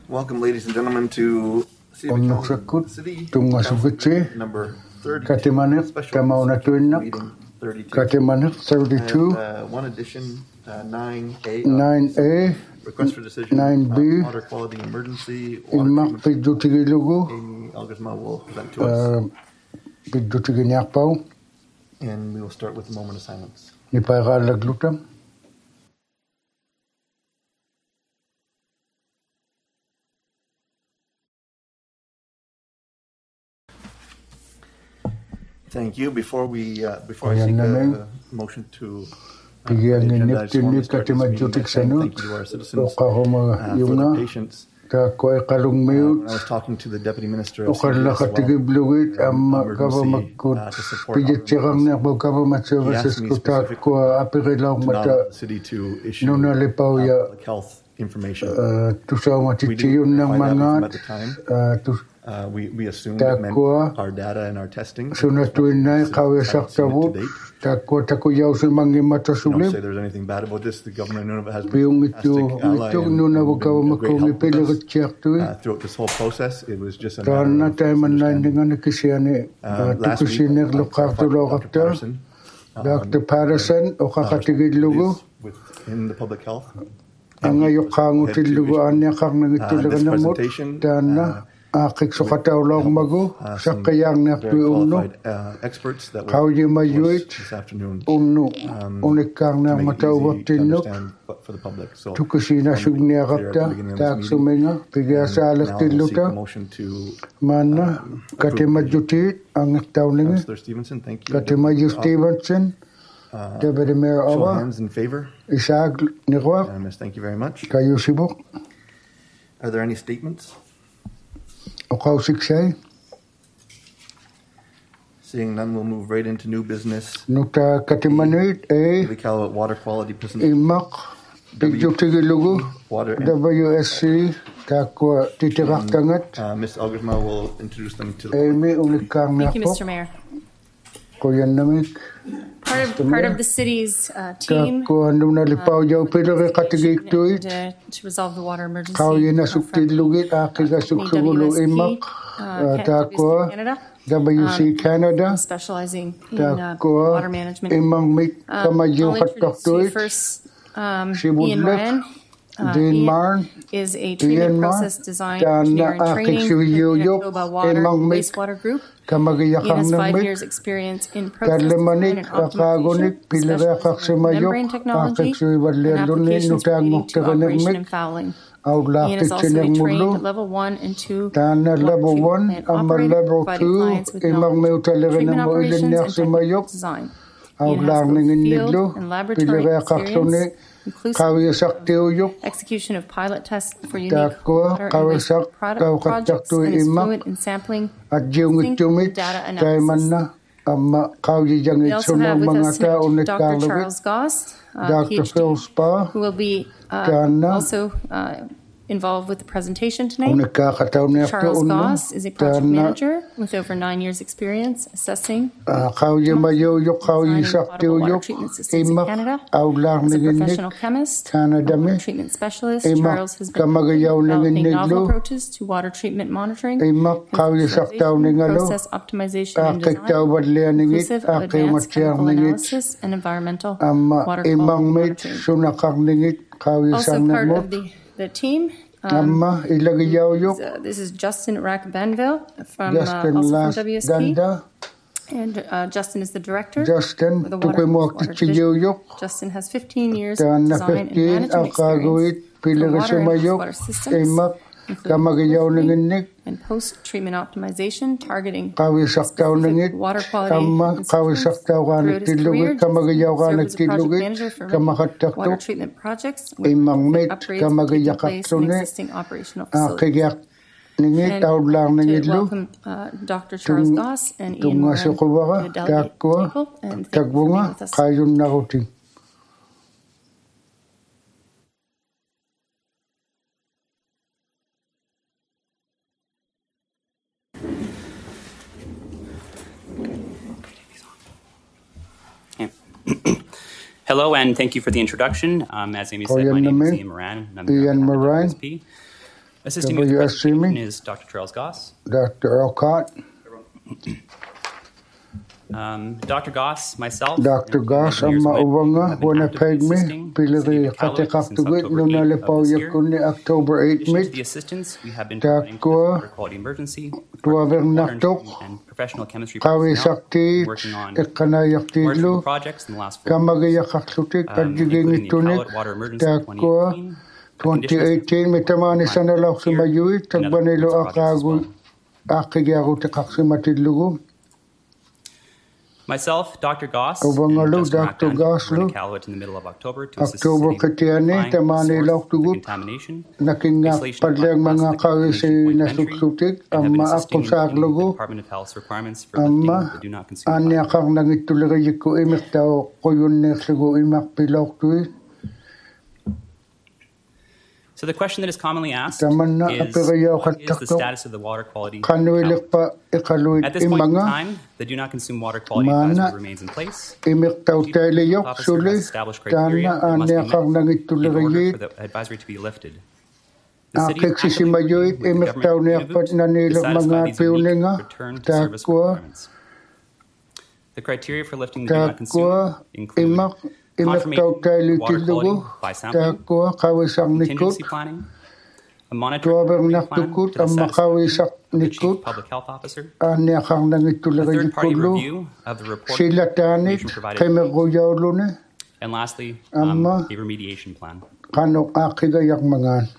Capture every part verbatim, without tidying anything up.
Welcome, ladies and gentlemen, to Onnuksakkut City tungasuvitsi number thirty-two, katimanik special tamaunatuinnak meeting thirty-two. katimanik thirty-two And, uh, one addition, uh, nine A. nine A Request for decision. nine B uh, water quality emergency. Water immak treatment. pidutigilugu Amy Algersma will present to us, pidutiginyarpau and we will start with a moment of silence. nipairaalaglutam. Thank you. Before we, uh, before I Ayan seek namin. a, a motion to uh, Bigyan the ni agenda, I just want to Niptinip start this meeting by katimadjutik saying sanut thank you to our citizens okahoma uh, for yunga their patience. ta koe Uh, kalungmiut when I was talking to the deputy minister of okalla C D S as well, khatigibluit um, amma emergency, government uh, to support our pijitirangna bo government he asked services me ko ta specifically ko apirilaw to not mata allow the city to issue nuna uh, lipaw ya public health information. tusama We titiyun didn't ng verify that with him mangat at the time. tus Uh, we, we assumed it meant Takwa our data and our testing. sunatuin na City kawe hadn't seen it saktabu to date. takwa takuyaw sa mangi mata I don't say sulim there's anything bad about this. The governor of Nunavut has been piyong a ito fantastic ally ito and, nuna and bo kawa been a great makomi help with piligat us chaktu uh, throughout this whole process. It was just a tan na matter of tayo man na hindi understanding. nga nakisiyani Um, last week, tukusinig I lokar clarified to with Doctor lokakta Patterson, um, Doctor Patterson o uh, kakatigid lugo within the public health. ang ayok kango Had two tilugo issues. anya kang Uh, nangitulaga this na mo presentation, tan na uh, akik so kataw lang mago uh, sa some kayang na very umno qualified uh, experts that How will you may to us use it, this afternoon umno um, unikang na to make it matawag easy to tinok understand but for the public. So tukusina I wanna sug be niya clear at the kapta beginning of this tak meeting. suminga pigya And sa now alak we'll seek a tiluta motion to mana um, katimadjutit ang tawninga Councillor Stevenson. Thank you. katimadju Uh, Stevenson uh, Deputy Mayor Show of Awa hands in favor. isag nirwa Unanimous. Thank you very much. kayo sibok Are there any statements? okaw siksay Seeing none, we'll move right into new business. nuta katimanuit e The Iqaluit Water Quality Presentation. imak pigjutigilugu Water and W S C takwa titiraktangat uh, Miz Algersma will introduce them to the Amy ulikang Thank you, nako Mister Mayor. kuyan namik Part of, part of the city's uh, team takwa ando na lipaw jaw pilari katigik tuit to, to resolve the water emergency Kau yun na uh, from suktidlugit akiga suksugulo W S P, imak uh, Can- takwa Canada, W C Canada specializing in uh, takwa water management. imang mit Um, kamadyo I'll introduce you katok first. Um, Si Ian Woodlek, Moran. Uh, Dean Ian Marn is a Ian treatment Marn, process design dan engineer and na training akik for the suyuyok, Manitoba Water imang mit Wastewater Group. Ian kamagayakang has na five mit years experience in process design Karlemanik and akagonik optimization, pilari akak specializing in simayok membrane technology akik suyubalya and lunin applications nutang relating to muktagan ng operation mit and fouling. out Ian lapit is also a sinang trained mulo level one and two dan na water level treatment one plant ama operator, level providing two clients with imang knowledge may of utalaga treatment ng mo ilan operations niya and technical simayok design. out Ian has lang both ningin field niglo and laboratory pilari akak suni experience, inclusive kawiya saktiyuyok execution of pilot tests for unique Takwa, water and kawasak, waste product kawakat projects, takto and is imak. fluent in sampling, at yung testing, itumit and data kay man analysis. na ama kawyang We also itso have ng with mga us tao ni Doctor Kalawit Charles Goss, uh, Doctor Phil PhD, Spa who will be uh, Kana. also uh, involved with the presentation tonight. ang nagkakataw niya ito Charles uno Goss is a project Kana. manager with over nine years' experience assessing Ah, kawya mayuyok kawya designing saktiyuyok potable water treatment systems in imak Canada. out lang As a ningin professional chemist, Canada a mi water treatment specialist, imak Charles has been kamagayaw ningin developing novel niglo approaches to water treatment monitoring, imak kawya saktaw ningalo process optimization and akik design, taw badliya ningit inclusive of akik advanced matiyang chemical ningit analysis and environmental ama water imang quality mit monitoring. sunakak ningit kawya Also sang part namot of the, the team, um, ama ilagayaw yok uh, this is Justin Rack-Banville from, uh, Justin also from last W S P, ganda and uh, Justin is the director Justin for the Water, tukoy mo water akti Division. yok Justin has fifteen years dan of na design and fifteen management ang experience kagawit for pila ka water and sumayok wastewater systems, imak including kamagayaw post-treatment nanginik and post-treatment optimization, targeting kawisak taw specific nangit water quality ama and kawisak systems. taw ka Throughout his career, nagtilugit kamagayaw ka Justin served as a project nagtilugit manager for many kamakatakto water treatment projects with imang mit upgrades kamagayak taking place in aksone existing operational facilities. akiyak ningit And taw lang to nangit lo welcome uh, Doctor Charles tung Goss and Ian tunga Moran sa kuwaka to the delegate takwa table, and thank you for being tagbunga with us. kayon na ruti Hello, and thank you for the introduction. Um, as Amy said, Ian my name is Moran. Ian Moran. and I'm Ian the Moran. W S P. Assisting me with the W S C presentation me. is Doctor Charles Goss. Doctor Alcott, Um, Doctor Goss, myself, Doctor and Goss, engineers ang White maubanga, have been wana actively peg me, assisting the city pilari of Iqaluit since katikaktugut, October nung eighth nalipaw of this year. yakun ni October In eighth addition to mit, the assistance, we have been providing to Takwa, the water quality emergency, tuwaver water naktok, engineering and professional chemistry kawi personnel, sakti, working on ikanayak large tidlo, food projects in the last four kamagaya years, kaksutik, um, kadjiging including the itunik, Iqaluit water emergency in twenty takwa, eighteen, twenty eighteen, mitamani sa nalaw sa mayuit, tagbanilo akagoy, akigyago tikaksimatidlugo. Myself, Doctor Goss, Ubangalo, and Justin Doctor Macdan Goss were in lo. Iqaluit in the middle of October to assist the October city with katiani, identifying the tamani source law of the tugut, contamination, nakingak isolation of padlang bypass mga the kawi si contamination point entry, nasuksutik, and have ang been maakong assisting sa in the aglogo, Department of Health's requirements for lifting amma, the do not consume anya bylaw. kang nangitulagay ko imek tao, koyun neksugo imak pilok tuit, So the question that is commonly asked Taman na is, apirayaw what is the kataktok, status of the water quality? kanuilik pa ikaluit At this point in imanga, time, the do not consume water quality Mana, advisory remains in place. imek tao Chief tayo liyok Officer suli, has established criteria tana that must be anya met kang in order nangitulagay, for the advisory to be lifted. The city akik is actively sisimayuit, working with the imek tao government niya of pat Nunavut to nanilag satisfy mga these unique piuninga, return to service takwa, requirements. The criteria for lifting the do not consume takwa, include imak, imek tao confirmation tayo of water quality litidlugo, by sampling, takwa, kawisang nikot, contingency planning, a monitoring tuwabang plan naktukut, to the ang makawisak satisfaction of the chief nikot, public health officer, anya kang a nangitulagay third-party paglo, review of the report sila tanit, information provided, kay maguyaw lune, and lastly, um, Amma. a remediation plan. kanok akigayak mangan.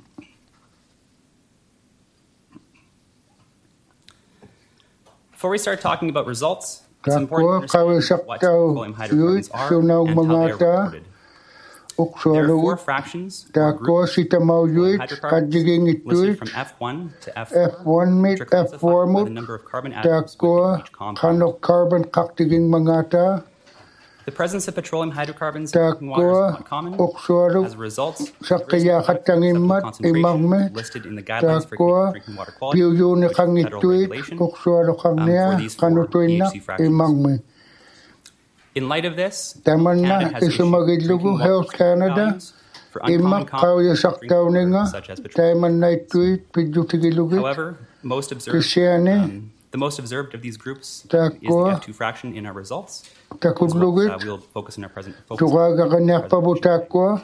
Before we start talking about results, it's Kako, important to understand kawisak what tao, petroleum hydrocarbons yut, are sunaw and how they mga are ta, reported. There are four uksualo, fractions or tako groups si tamaw of yuit, hydrocarbons kadjiging listed ituit, from F one to F F four, one which mit, are classified F four by mut, the number of carbon atoms tako, within each compound. kanok carbon kaktiging mga ta, The presence of petroleum hydrocarbons in drinking water is tako, not common. uksualo, As a result, sa there is no kayakat ang acceptable imat, concentration imagme, listed in the guidelines for tako, drinking water quality, piyo ni which is kang federal ituit, regulation. uksualo kang um, niya, for these four kanutoy na, T H C fractions. imagme. In light of this, Taman na, Canada has issued isumagidlugo, drinking water Health Canada, values for uncommon imak kawya compounds in saktaw drinking ni water, nga, such as petroleum. taman na ituit, pidyo tigilugit, However, most observed, Krisyane, um, the most observed of these groups is the tako, F two fraction in our results. Is what takudlugit, uh, we'll focus in our present focus on tukaga our kanyak presentation. pabutakwa,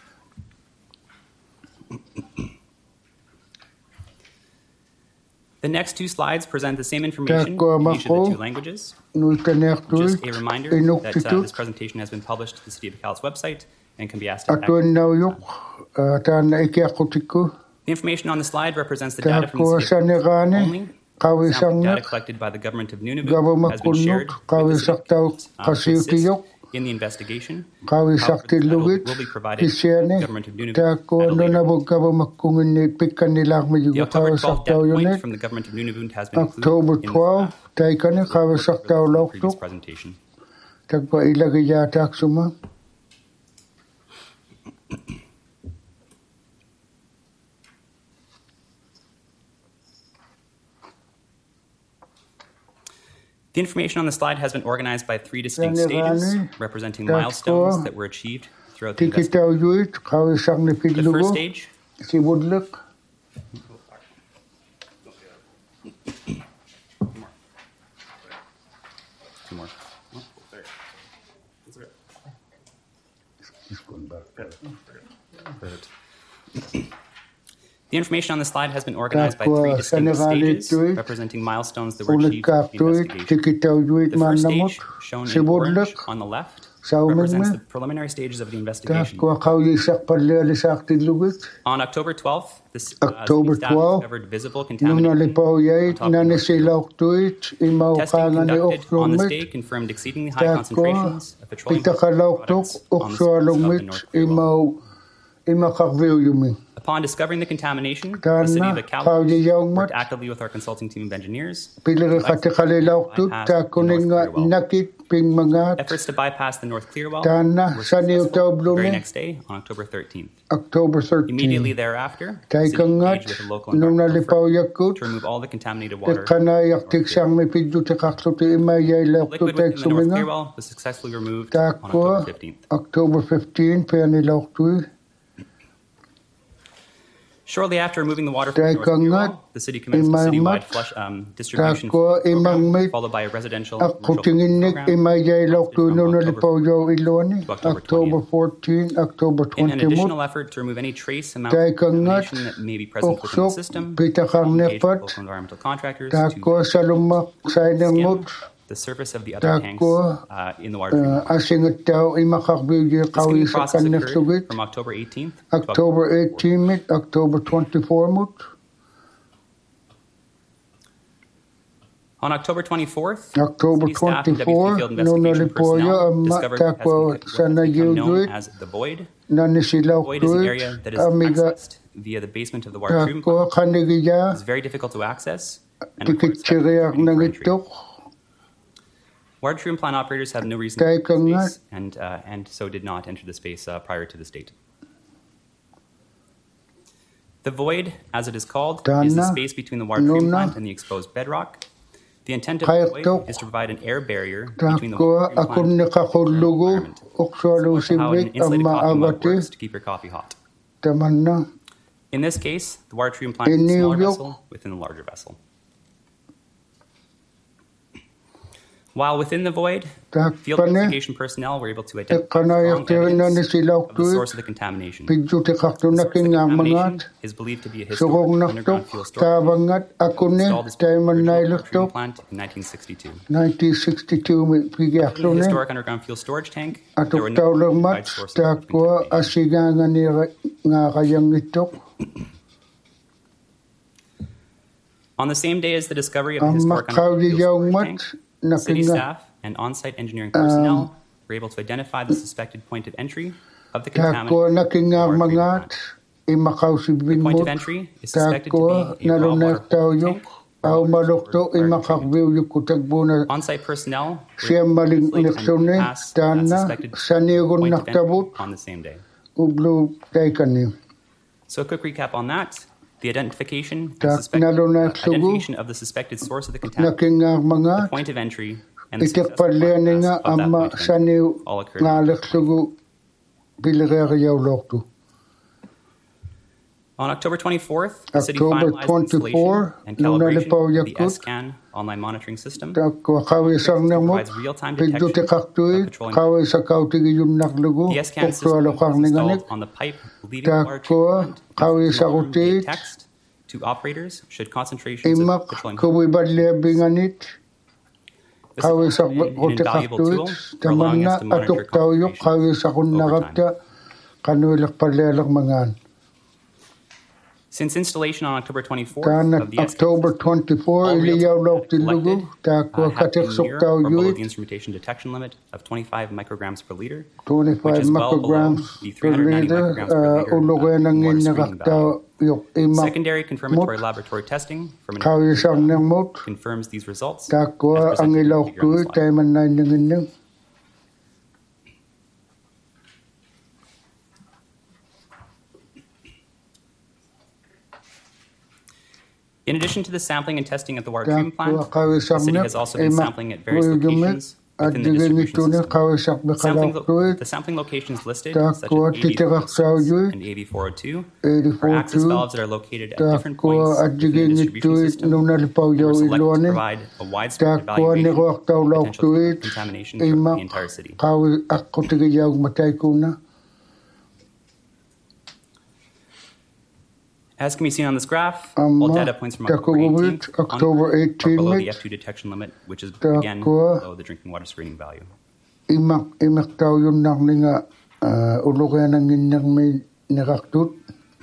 The next two slides present the same information Tako in each of the amako, two languages. nui kanek Just tuit, a reminder that uh, inuk this titut, presentation has been published to the City of Iqaluit's website and can be asked at atun nauyok, tan na ikiakutiku, The information on the slide represents the data from tako the City of Iqaluit sanirane, only. kawi Sample data sangnak, collected by the government of Nunavut gabo has been shared makunuk, kawi with the City of saktaw Iqaluit, um, to assist kasiyutiyok, in the investigation. kawi However, sakti the title lugit, will be provided by the kisyane, government of Nunavut tako at a ano later na point. bugabo makungin ni pikan nilang The mayugo October kawi twelfth saktaw data point yunit, from the government of Nunavut has been included October in the twelfth, graph tay kani kawi saktaw from the previous loktok, presentation. tagpa ilagay yatak suma. The information on the slide has been organized by three distinct Rani, stages, Rani, representing Tako, milestones that were achieved throughout the investigation. Tikitaw yuit, kawi sang ni The first pidlugo, stage, si Budlak, two more. The information on the slide has been organized by Tako, three distinct sanirani stages, tuit, representing milestones that were ulit achieved in the kaptuit, investigation. tikitaw yuit The first manamot, stage, shown si in orange Budlak, on the left, sa represents umigme, the preliminary stages of the investigation. tako kawi sak padli sak tidlugit, On October twelfth, the s- uh, October city staff twelfth, discovered visible nung contamination. nalipaw yait, on top of the nanisilaw tuit, imaw Testing ka nga ni conducted on this day Oksumit, confirmed exceedingly high tako, concentrations of petroleum pitakalaw tok, products on the surface of the Oksualumit, North Clear Well. imaw, imakakvil yumi. Upon discovering the contamination, the city of Tana, Iqaluit kawi yaw mat, worked actively with our consulting team of engineers. pilari katikalilaw tut, bypass tako the ni North nga Clear Well. nakit ping mga Efforts to bypass the North Clear Well Tana, were sa niyo successful taw the very blumi, next day on October thirteenth. October Immediately thirteenth. thereafter, the Kay city engaged kangat, with a local nung environmental nalipaw firm yakut, to remove all the contaminated water. kanayak tiksang may pidyo tikakso ti imayay The lak liquid tutek within the North Clear suminga. Well was successfully removed on October Tako, fifteenth. October fifteenth, paya nilak tuwi. Shortly after removing the water from the North Taikangat, Mural, the city commenced a citywide Imamat, flush um, distribution Tako program, Imamit, followed by a residential commercial Akutinginik program Imayay lasted Lok from Tuno October Nalipoyo Iloni, to October October twentieth. fourteenth, October In an additional twentieth, effort to remove any trace amount of Taikangat, contamination that may be present within the Oksok, system, Pitakar we engaged Nepat, local environmental contractors Tako to Salumak Sainang skim Mut, the surface of the other tanks Tako uh, in the water treatment plant. Asingat Tao Imakakbigi The skimming Kawi sa process Kanek occurred Sugit, from October eighteenth to October eighteenth, October twenty-fourth Mut, On October twenty-fourth, October city staff and W C twenty-fourth, Field investigation Nunalipoyo personnel Amma discovered Tako what has become, what has become known Sanayuduit, as the void. Nanisilaw Void is an Tuit, area that is Amiga accessed via the basement of the water treatment Tako plant. Kanigiya, It's very difficult to access and requires Tikitsiriak screening for entry. Nangitok, Water treatment plant operators have no reason to enter the Taikangat, space and, uh, and so did not enter the space uh, prior to this date. The void, as it is called, is the Tana, space between the water treatment Nuna, plant and the exposed bedrock. The intent of the void Kayaktok, is to provide an air barrier between the Tako water treatment Akun plant and the Nikakulugu, environment. Uksualu Similar to how an Sibik, insulated Amma coffee mug Abati, works to keep your coffee hot. Tamanna, In this case, the water treatment plant In is a New smaller York. vessel within the larger vessel. While within the void, field Takpane, investigation personnel were able to identify Tekanayak strong evidence Nisilaw of the source Tuit, of the contamination. Pidyo The source of the Tikaktunaking ang contamination mangat, is believed to be a historic Sugong underground Naktok, fuel storage Tabangat, Akune, installed as part of the Taiman original water Nailuktok, treatment plant in nineteen sixty-two. nineteen sixty-two In the Pigaklune, historic underground fuel storage tank, there were Atok no Taulang identified Mat, sources of Takwa contamination. Asigangan ni nga kayang itok, On the same day as the discovery of the ang historic underground fuel makawiyaw storage mat, tank, city nakinga, staff and on-site engineering personnel were able to identify the suspected point of entry of the contaminant. Takwa nakinga water treatment mangat, plant. imakaw si The point Binmut, of entry is suspected to Takwa be a raw water nalunak tao tank yok, or aw water malukto, storage prior to treatment. imakakwiw yung kutagbo na On-site personnel were siya able to maling isolate and leksone, pass that tana, suspected sanigon point of entry naktabot, on the same day. ublo tay kanim. So a quick recap on that. The identification, and Tak suspect, uh, nalunak sugu, identification of the suspected source of the contaminant, nakinga the mangat, point of entry, and the itik successful palyan bypass nga of that ama point of entry saniw all occurred. nga leksugu bilirariyaw lokto. On October twenty-fourth, the city October finalized twenty-fourth, installation and nung calibration nalipaw of the yakut, S CAN online monitoring system. Takwa kaway sang namot, Provides real-time pidyo detection tikaktuit, of petroleum. kaway sa kautigi yung naklugo, The S CAN system uksualo was kang ninganik, installed on the pipe leaving the water takwa treatment plant. kaway and sa alarmed via kutit, text to operators should concentrations of imak petroleum kaway badliya binganit, This kaway has sa been an invaluable tool kutikaktuit, for allowing taman us na to monitor atok tawyok, concentrations kaway sa kun over time. nakapta, kanuilak palelak mangan. Since installation on October twenty-fourth Tanak of the S CAN October system, twenty-fourth, all iliyaw real-time lok data tilugo, collected, takwa uh, have to be katik near suktaw or below yuit, the instrumentation detection limit of twenty-five micrograms per liter, which twenty-five is well below micrograms the per three hundred ninety liter, micrograms per liter ulugan uh, ng water screening inakaktaw value. yok imak Secondary confirmatory mut, laboratory testing from an kaway sang namot, confirms these results. as takwa presented ang in the ilaw figure on the tuit, slide. tayo man na nangin In addition to the sampling and testing at the water treatment takwa plant, kaway the sang city nak, has also been imak sampling at various uyumit, locations at within the digin distribution ito na system. kaway sak Sampling, bakalaw tuit, the sampling locations listed, such as takwa A B four oh titikaktaw six yuit, and A B four oh two, eighty-four are access tuit, valves that are located at different points takwa at within the digin distribution ito system nung nalipaw and yaw were selected to iluanin, provide a widespread takwa ni evaluation ko of aktaw law potential tuit, contamination throughout the imak entire city. kaway ako tigayaw matay ko na. As can be seen on this graph, Amma, all data points from October takugubit, eighteenth on October are eighteenth, below the F two detection limit, which is again Takwa. below the drinking water screening value. imak imak taw yun nak nga uh, ulugan ng inyang may nakaktut.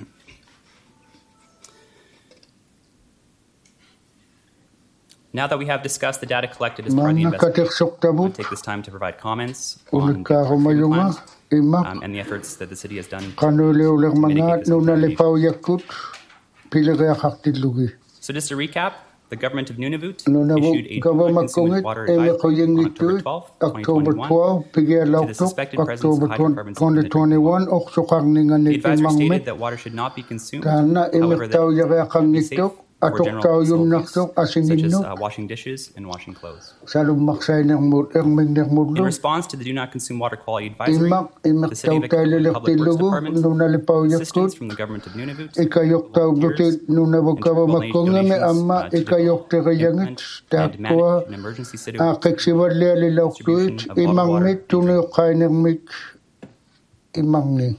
Now that we have discussed the data collected as part of the Mga investigation, katiksok I want tabut, to take this time to provide comments on ulit the ka treatment humayunga, plant, imak, um, and the efforts that the city has done. kanuliw lang mga mitigate this nung contamination. nalipaw yakut, pili kaya kaktilugi. So just to recap, the government of Nunavut Nung issued a gawa public consumer magkungit, water eh advisory makuyang on ito, October twelfth, twenty October twenty-one. twelfth, pigya to the lautok, suspected presence of October hydrocarbons in twenty the twenty-one, ok sukang nga The nito advisory mangmit, stated that water should not be consumed. kana However, imak taw that yaka kang be safe nitok, for general atoktaw yung household use, nakto such as asinginno uh, washing dishes and washing clothes. salum maksay ng mud erming ng In mudlo response to the Do Not Consume Water Quality Advisory, imak imak the City taw of Victoria tayo Public Works lugo Department, nung nalipaw yakut assistance from the government of Nunavut, ikayok taw volunteers, dutit nung nabagkawa and magkonga me donations, amma uh, to ikayok develop, tirayangit implement, and takwa manage an emergency situation akik siwadle lilaw tuit distribution of bottled imang water mit tunoy kainang mik imang ni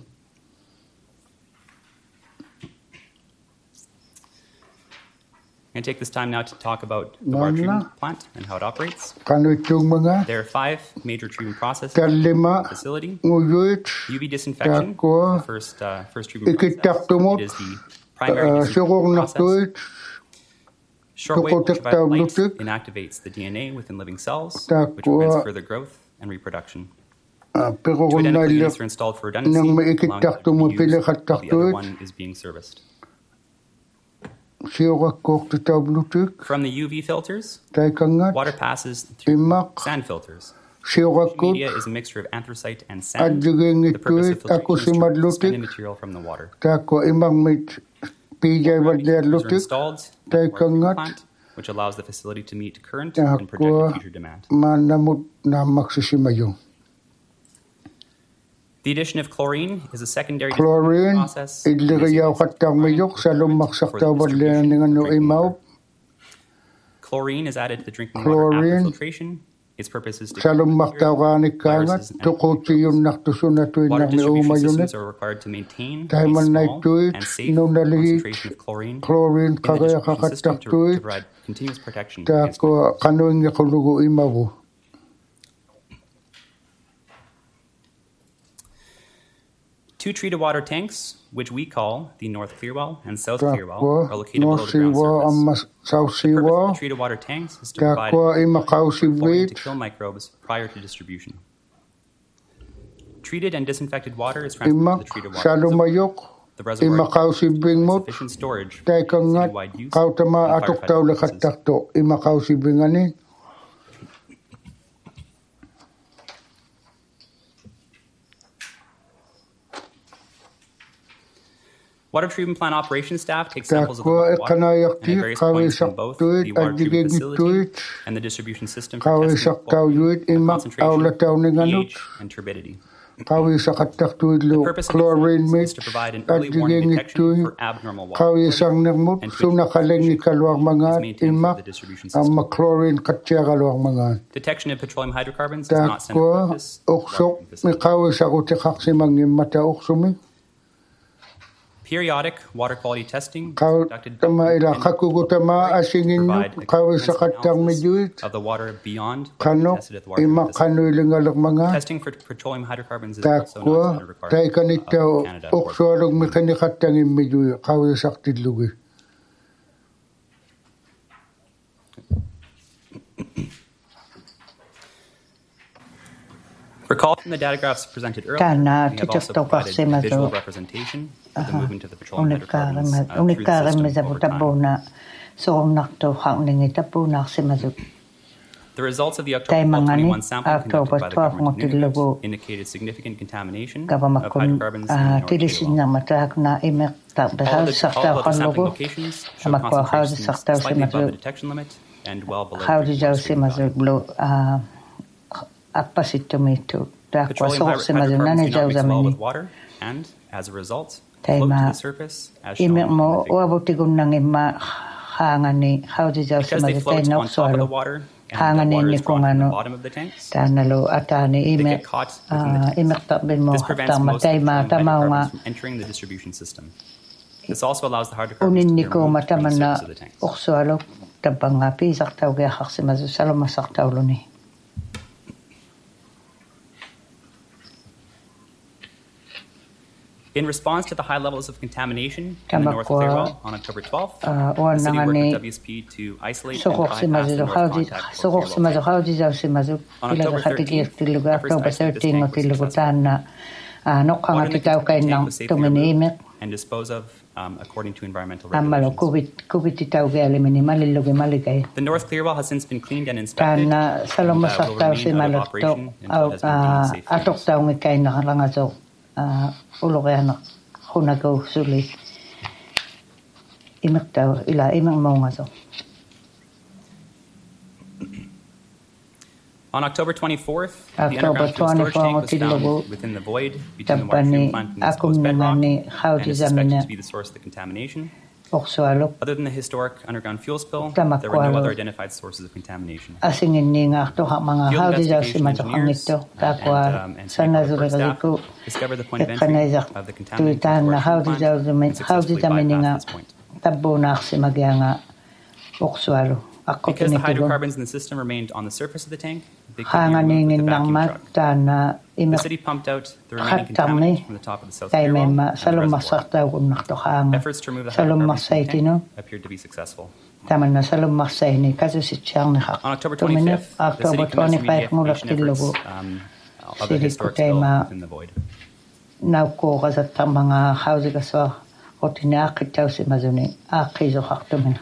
I'm going to take this time now to talk about the water Nana. treatment plant and how it operates. kano itong mga There are five major treatment processes in kalima the facility. nguyuit U V disinfection, Tako. the first, uh, first treatment Ikitak process. tumot, It is the primary uh, siguro disinfection na process. tuit Shortwave tukotek ultraviolet light tawlutik. inactivates the D N A within living cells, Tako. which prevents further growth and reproduction. uh, pero Two kung identical nailik units are installed for redundancy, nang allowing maikitak it to be tumupili used katak while the other tuit. one is being serviced. siya kok ti tawlutik From the U V filters, tay kangat water passes through imak sand filters. siya kok Media is a mixture of anthracite and at sand. jigeng The purpose ituit of ako si filtration is to suspend the madlutik material from the water. tako imang mit pijay Filters are wadlutik installed tay at the kangat plant, which allows the facility to meet current and tako projected future demand. manamut na maksisimayo The addition of chlorine is a secondary chlorine process. idligayaw katang mayok sa lumaksak tawad liyan ng ano imaw Chlorine is added to the drinking Chlorine. water after filtration. Its purpose is to sa lumaktaw kanik kangat viruses and tukuti yung naktuso na tuwin water na may distribution umayunit systems are required to maintain a Dahil man na small ituit, and safe nung nalihit, concentration of chlorine chlorine in the kagaya distribution system kakatak to, to tuit provide continuous protection against tako kanoing yakulugo imaw Two treated water tanks, which we call the North Clearwell and South tako Clearwell, are located below North the ground Siwa ang surface. mas South The purpose of Siwa the treated water tanks is to provide tako imakaw si chlorine to wit kill microbes prior to distribution. Treated and disinfected water is transferred imak to the treated sa water reservoir. lumayok The reservoir imakaw si provides bingmot sufficient storage tay for kangat citywide use kaw tama and atok firefighting taw purposes. lakat takto imakaw si bingani Water treatment plant operations staff take samples of the tako water kanayak and ti at various kawi points sak from both tuit the water at treatment digig facility tuit and the distribution system for kawi testing sak taw quality, yuit imak concentration, awla taw ni ganut pH, and turbidity. kawi sa katak tuit The lo purpose of chlorine these mit is to provide an at early warning digeng detection ituy for abnormal water kawi quality sang nagmut and to so nakaling ensure ikalwang mga is maintained for imak the distribution ang system. ma-chlorine katya kalwang mga Detection of petroleum hydrocarbons does not send a tako practice to the water uksok treatment mi facility. kawi sa kutikak si mangim mata uksumi Periodic water quality testing is kaw conducted tama ila independently kakugutama asingin provide nyo a kawi sa comprehensive katang analysis medyuit of the water beyond what we kanok tested at the water ima treatment facility. kanoy lingalak mga Testing for petroleum hydrocarbons is also not tako standard requirement tay of kanita Canada. or- uksualog mi kanikatang imedyu kawi sak tidlugi Recall from the data graphs presented earlier, Tana, we have also titok provided kasi mato. visual representation of the movement of the petroleum Unikara hydrocarbons ma uh, through the unikara system ma over zabuta time. bona so nakto hang ningi tapu nak si mazu The results of the Tay October mga ni, twenty-one sample conducted October by the twelve government of mo Nunavut tidlago. indicated significant contamination kaba of makun hydrocarbons in the ah North tilisin Clearwell. na matak na imek tak All behal of the, sakta all of the kan sampling logo locations show Ama ko how concentrations sakta si slightly above mazu the detection limit and well below how the di jaw si screening mazu value. blo ah apa si tomato tak ko Petroleum so si mazu hydrocarbons nani do jaw not mix well zamani with water and, as a result, Tay float to ma the surface as shown in imek the mo figure. wabuti gun nang ima hangani how di jaw si Because they mazu float tay nok on top of the swalo water and the hangani water ni is drawn kung from the ano bottom of the tanks, tanalo atani they imek get caught within the ah tanks. imek tak bin mo This prevents hatang most of matay the mata petroleum mau nga hydrocarbons from entering the distribution system. This also allows the hydrocarbons unin to be ni ko removed from mataman the na surface of the tanks. uksualo tabang nga pisak tau kaya kaksi mazu salo masak tau lo ni. In response to the high levels of contamination in the Tama North ko, Clearwell on October twelfth, ah, the wan city na nga worked ni- with W S P to isolate and Sukok si bypass mazu the do north how di contact for sukok si Clearwell mazu tank. how di jaw si mazu On pila October ka katigir thirteenth, tiluga efforts to October isolate this thirteen o tank was tilugutan na ah, nok ka nga Water in the titaw kay tank nang was safely tumini removed imek and dispose of um, according to environmental amalo regulations. kubit kubit titaw kay alimini malilugi maligay. The North Clearwell has since been cleaned and inspected. Tan salo and, uh, masak will tau remain si out of malot to operation until it has been deemed safe for atok use. tau ngi kay nakalangazok ulo kaya na hunagaw sulit. Imirtau ila imang maunga so. On October twenty-fourth, the October underground fuel storage tank was twenty-fourth, found within the void between the water Tabani treatment plant and the exposed akum bedrock, nangani how and is suspected to be the source of the contamination. Other than the historic underground fuel spill, there were no other identified sources of contamination. Asingin ni nga to ha mga Field how di daw si investigation matukang engineers ito uh, takwa and, um, and sa city corporate nazurigari staff ko discovered the point of entry kanayzak of the contaminated tuitan na how di plant daw and how di successfully dami ni nga bypassed this point. tabo na si magya nga ukswalo ako Because the pinitigo hydrocarbons in the system remained on the surface of the tank, they could be hanganingin removed with the ng vacuum truck. mata na The imik city pumped out the remaining hatam ni contaminant from the top of the south kay pier may wall ma and the sa lumasak reservoir. daw kung naktohanga Efforts to remove the sa hydrocarbons lumasay from the tank tino appeared to be successful. taman na sa lumasay ni kaso si Chang ni hak On October Tuminip, twenty-fifth, the city October commenced twenty-fifth mulak remediation tilugo efforts um, of the City historic Kutay spill ma- within the void. nauko ka sa ta- mga hausi ka sa o tinakit daw si Mazuni aki zo hak tumina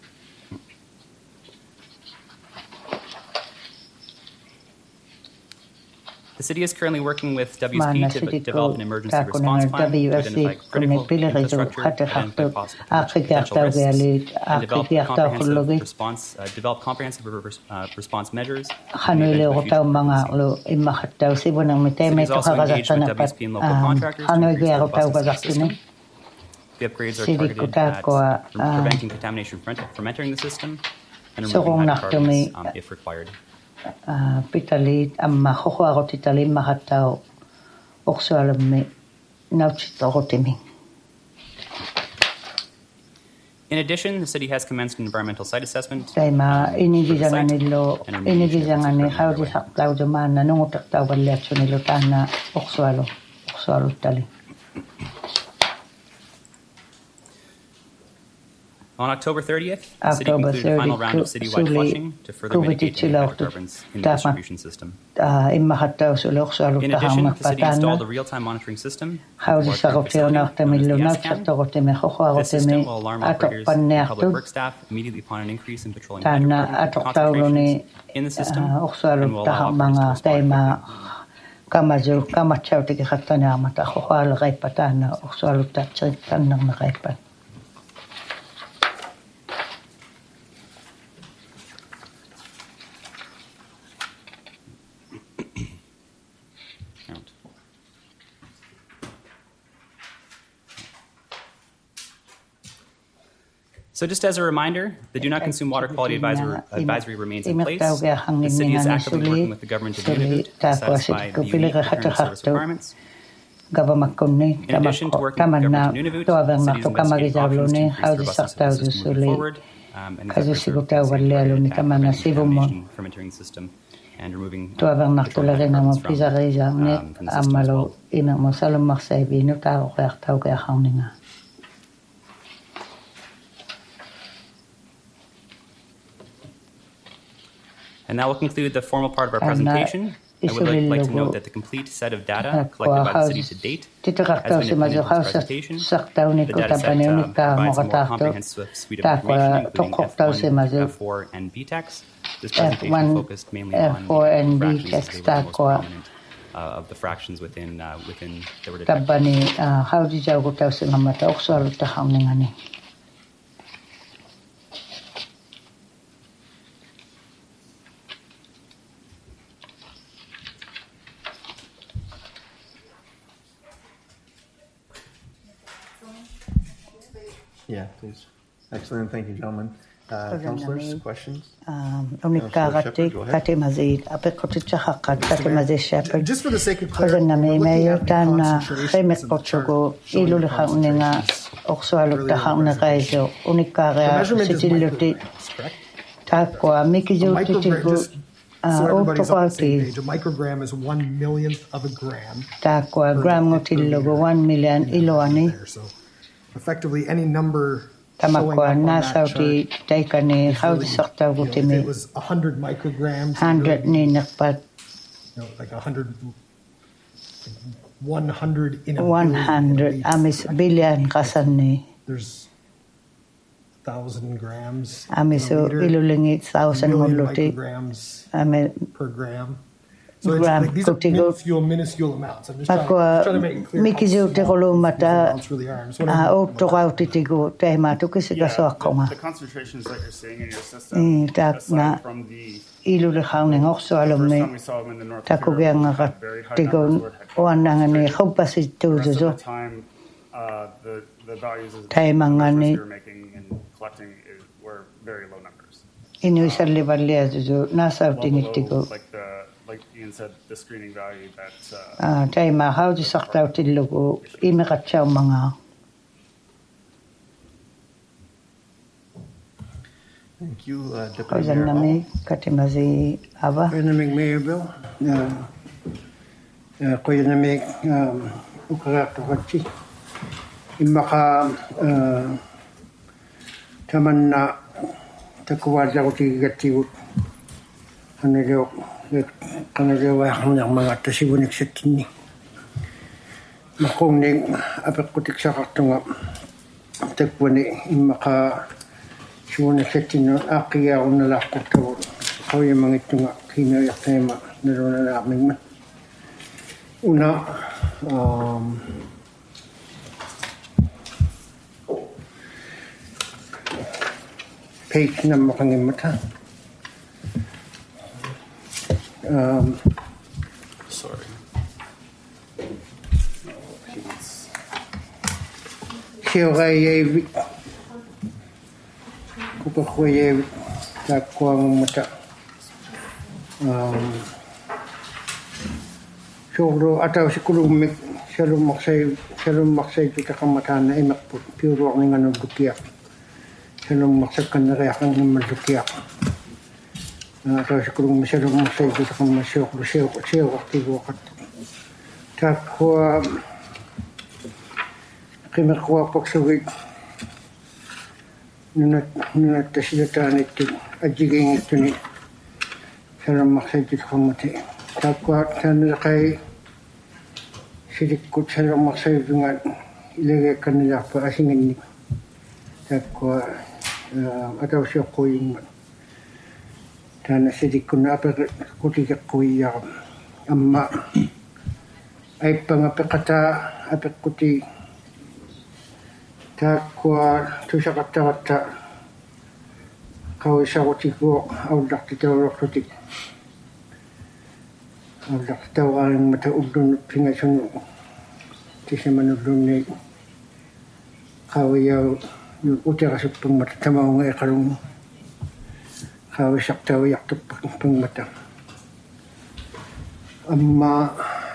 The city is currently working with W S P Mana to city develop ko an emergency kako response na plan to W S C identify kung critical nagpili kayo infrastructure, hati identify hakto possible aki potential kata risks, galit and aki develop kata comprehensive kulogi response, uh, develop comprehensive reverse, uh, response measures. in the hanoy event le of a ko future tao mga emergency. lo imakat daw si bunang mitay City may is to also engaged kakasatan with na W S pat P and local um, contractors to hanoy increase kaya the ko tao robustness of the kasaktin system. The upgrades are City targeted ko ta at ko, pre- ah, preventing contamination from, from entering the system and So kung removing nakatumi- hydrocarbons um, if required. Ah, pitalit amma khokho ako titali makataw okso alam mi nauchito ko timi In addition, the city has commenced an environmental site assessment. kay ma inigijangan For the site nilo and remediation inigijangan ni efforts are how currently di saktaw jaman na nungutak taw balyatso nilo tana okso alo okso alo tali On October thirtieth, the city October concluded a final round of thirtieth, citywide suli- flushing to further kubiti mitigate the sila hydrocarbons in the tama. distribution system. ah immakataw sulo okso alo In tahang addition, the city installed a magpatana real-time monitoring system. how di for sa our ko feel facility, na known as tamilo the na S CAN. sakto ko timi khokho ako This timi system will alarm atok operators pan and ne public akto works staff immediately upon an increase in petroleum Tana hydrocarbon atok tawlo ni concentrations in the system ah, and oksualo will taha allow operators mga to respond tema quickly. kamazul kamachaw tiki katana mata khokhal kay patana oksualo ta tan nang nakaipat Count. So just as a reminder, the Do Not Consume Water Quality Advisory, advisory remains in place. The city is actively working with the government of Nunavut to satisfy the unique return service requirements. gavamakkunni In addition to working with the tamanna government of Nunavut, tuavang the na city to is investigating options to kamagizaluni increase the hausi robustness of saktaw the system moving susuli forward, um, and kazu efforts are sigutaw safeguarding wallealuni attack tamana preventing sivumo contamination from entering the system and removing tuavang na petroleum tulare na mo hydrocarbons from, pizariza ne um, from the system as amalo well. ina mo salum maksaibi no ta ko yak taw kaya khawninga And that will conclude the formal part of our And, uh, presentation. I would like, like to note that the complete set of data collected by the city to date has been included in this presentation. The data set uh, provides a more comprehensive suite of information, including F one, F four, and B TEX. This presentation focused mainly on F four and B fractions, text as they were the most ko prominent uh, of the fractions within uh, within that were detected. tabani how di jaw ko taw sa mata oksualo ta khawninga ni Yeah, please. Excellent. Thank you, gentlemen. Uh, councilors, questions? unika kati kati mazid apekoti chahakat kati mazid shepherd Just for the sake of Kaya clarity, na we're may looking mayo at the tan na concentrations remet in the kochogo chart showing ilu the likhang ni nga concentrations oksualo earlier ta hang na in the kaiso unika The kaya measurement is sitiloti micrograms, correct? ta kwa miki A jo microgram, titigo just so everybody's on the same autopalti page, a microgram is one millionth of a gram. ta kwa gram ngo tilogo one million ilo ani There, so effectively, any number tama showing kwa up on na that sauti chart taika ni is how really, di sakta you go know, if timi it was one hundred micrograms, it hundred really, ni nakpat you know, like one hundred, one hundred in a one billion, hundred it'd be- amis billion kasan ni There's thousand grams amis in a so liter, ilulingi thousand million nguluti micrograms ame per gram. So it's gram like these are kutigo minuscule, minuscule amounts. I'm just trying, pakua trying to make it clear how mikizu te small kolo these mata amounts really are. I'm just wondering a about o to that. au titigo te ma to kisi ka so Yeah, the, akonga the concentrations that you're seeing in your Mm, system, tak na aside from the ilu le khang ngok so alo first me time we saw them in the North ta ko ge nga ka very high tigo numbers were had o ananga ni khopa si the tu rest of zo the time, uh, the, the values of the Tai manga measurements ni- we were making and collecting is, were very low numbers. inu sa le balle zo na sa Well tini below, tigo like the like Ian said, the screening value that uh, ah tai ma how di sakta tilugo i me ka chau manga Thank you, uh, ko Deputy jan Mayor na Hall. me katimazi aba Dynamic Mayor Bill, ko dynamic ukara to hachi imaka tamanna takwa jauti gati hanero kanero wa hanya mga tasibunik setini makongning apakutik sa kartunga takwani imaka sibunik setino akia unala kuto ko yung mga itunga kinayak tema naroon na namin man una um, page na makangimata um, sorry. siya kaya kupakuya takwang mata um, Solo ataw si kulumik shalom maksay shalom maksay kita kamatan na imak puro ang ngano dukiak shalom maksay kan reakan ng dukiak ataw si kulumik shalom maksay kita kamasyo kusyo kusyo wakti wakat takwa kimakwa pagsugid nunat nunat tasidatan ito ajiging ito ni shalom maksay kita kamati takwa tanil kay sidik ko sa maksay dengan ilagay kanila pa asingin ni takwa ataw siya ko yung tana sidik ko na apa kutigak ko iya amma ay pangapakata apa kuti takwa to siya kata-kata kawisa ko tiko awdak titawak ko tiko Awak tahu orang mata udun pingasun tisa manudun ni kau yang utara sepung mata tamau ngai kalung kau sak tahu yak tu peng mata amma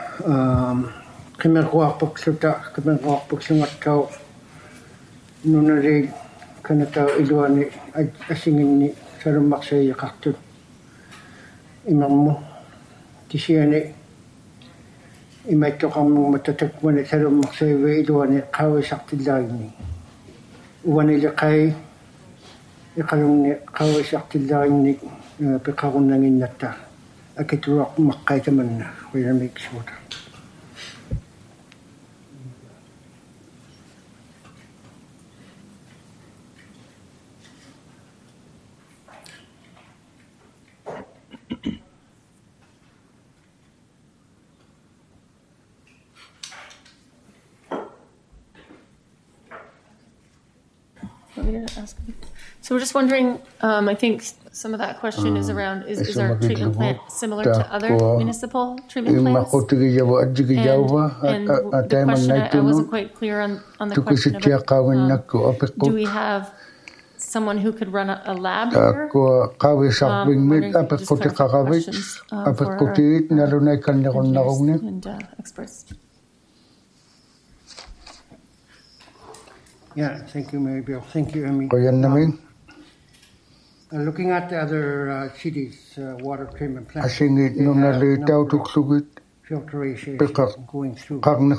kemer kuak pok suta kemer kuak pok sungat kau nunari kana tahu iluan ni asingin ni sarum maksay yakatut imammu Tisiane imay to kang matatakbuan at salong maksaywe iluwan at kaway saktilag ni. Uwan nila kay ikalong ni kaway saktilag ni pekakong nangin nata. Akiturak makay taman na. Kaya make sure. So we're just wondering, um, I think some of that question is around, is, is our treatment plant similar to other municipal treatment plants? And, and the question, I, I wasn't quite clear on, on the question about, um, do we have someone who could run a, a lab here? Um, I'm wondering if you could just clarify questions uh, for our, our engineers and uh, experts. Yeah, thank you, Mary Bill. Thank you, Amy. Um, uh, looking at the other uh, cities' uh, water treatment plants, they have a number of filtration going through.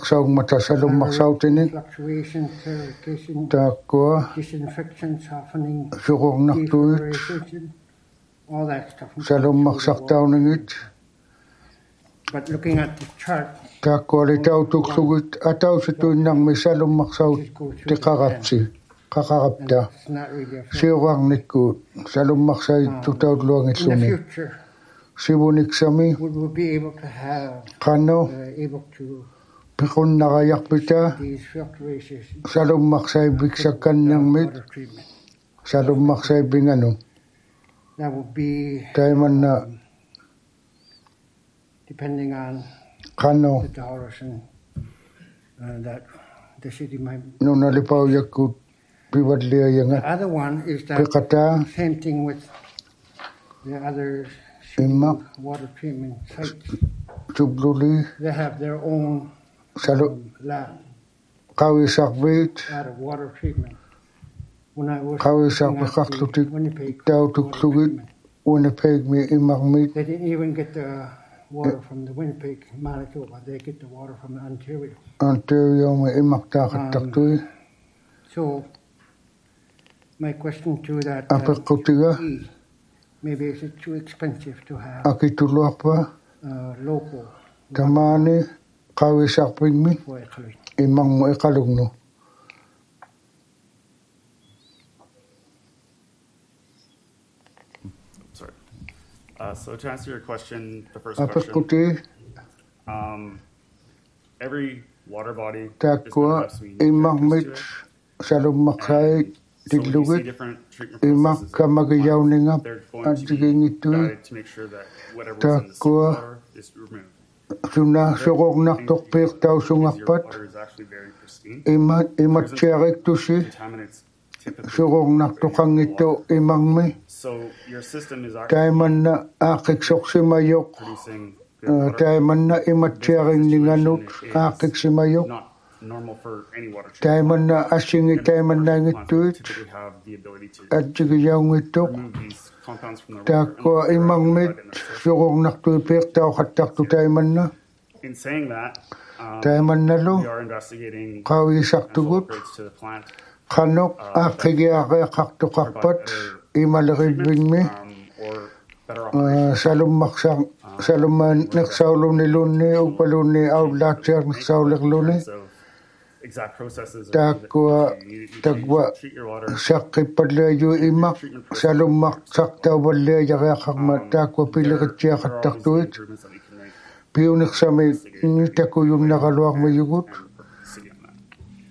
Fluctuation, clarification, disinfection, softening, defluoridation, all that stuff. But looking at the chart, Kakolitaw tuksugit ataw situ nang misalong maksaw tikarapsi kakarapta siwang niku salong maksay tutaw luang in the isuni future, Sibunik sami. Would we be able to have Kano. uh, able to Pikun nakayak pita. these fluctuations? Salum maksay biksakan ng mit. Water treatment. Salum maksay bingano. That would be Tayo man na depending on kano. the dollars and uh, that the city might. Nung nalipaw yakut piwadliya The yang other one is that pikata. same thing with the other Imak. water treatment sites. Tubluli. They have their own Salu um, lab kawisak bit. out of water treatment. When I was Kawisak looking at bakaklutik. the Winnipeg Tao water tuklugit. treatment, Winnipeg mi imak mit. they didn't even get the water from the Winnipeg, Manitoba. They get the water from Ontario. Ontario mi imak takat taktuy. So my question to that Apek kutiga. E, maybe is it too expensive to have Akitulok pa. uh, local Tamani kawisak ping mi. for Italy? Imang mo ikalugno. Sorry. Uh, so to answer your question, the first Apek question, kuti. um, every water body is Takwa going to have some unique imak characters mit. to it. Salum maksay. So when you see Tiglugit. different treatment Imak processes, kamagayaw ningap. they're going At to be siging ito. guided to make sure that whatever was in the Takwa. water is removed. Suna sukok naktok tao Because your sungapat. water is actually very pristine. Imat imat cherik to si. Contaminants typically Sukok naktokang ito imang mi. So your system is actually Tayo man na akik sok si mayok. producing good Uh, water. Tayo man na imat cherik ninganot. Akik si mayok. Not normal for any water treatment. Tayo man na asingi tayo man na ngituit. Typically have the ability to At sigayaw ngitok. remove these compounds from the water. Takwa imang mit. Sukok naktupik tao katak to tayo man na. In saying that, um, Tayo man na we lo. are investigating Kawisak potential tugot. upgrades to the plant. Kanok akigya kakto kakpat. Imalakibing mi. Um, or better operation. Uh, salum maksang saluman nagsawlo ni luni o paluni aw latcher nagsawlak luni So exact processes are takwa you- you- you tagwa treat your water. sakit padlayo imak salum maksak taw balya yaka kakma takwa pilikit siya There are always kataktuit improvements that we can make piyunik sa may nitako yung nakaluwak mayugot and work with the city on that.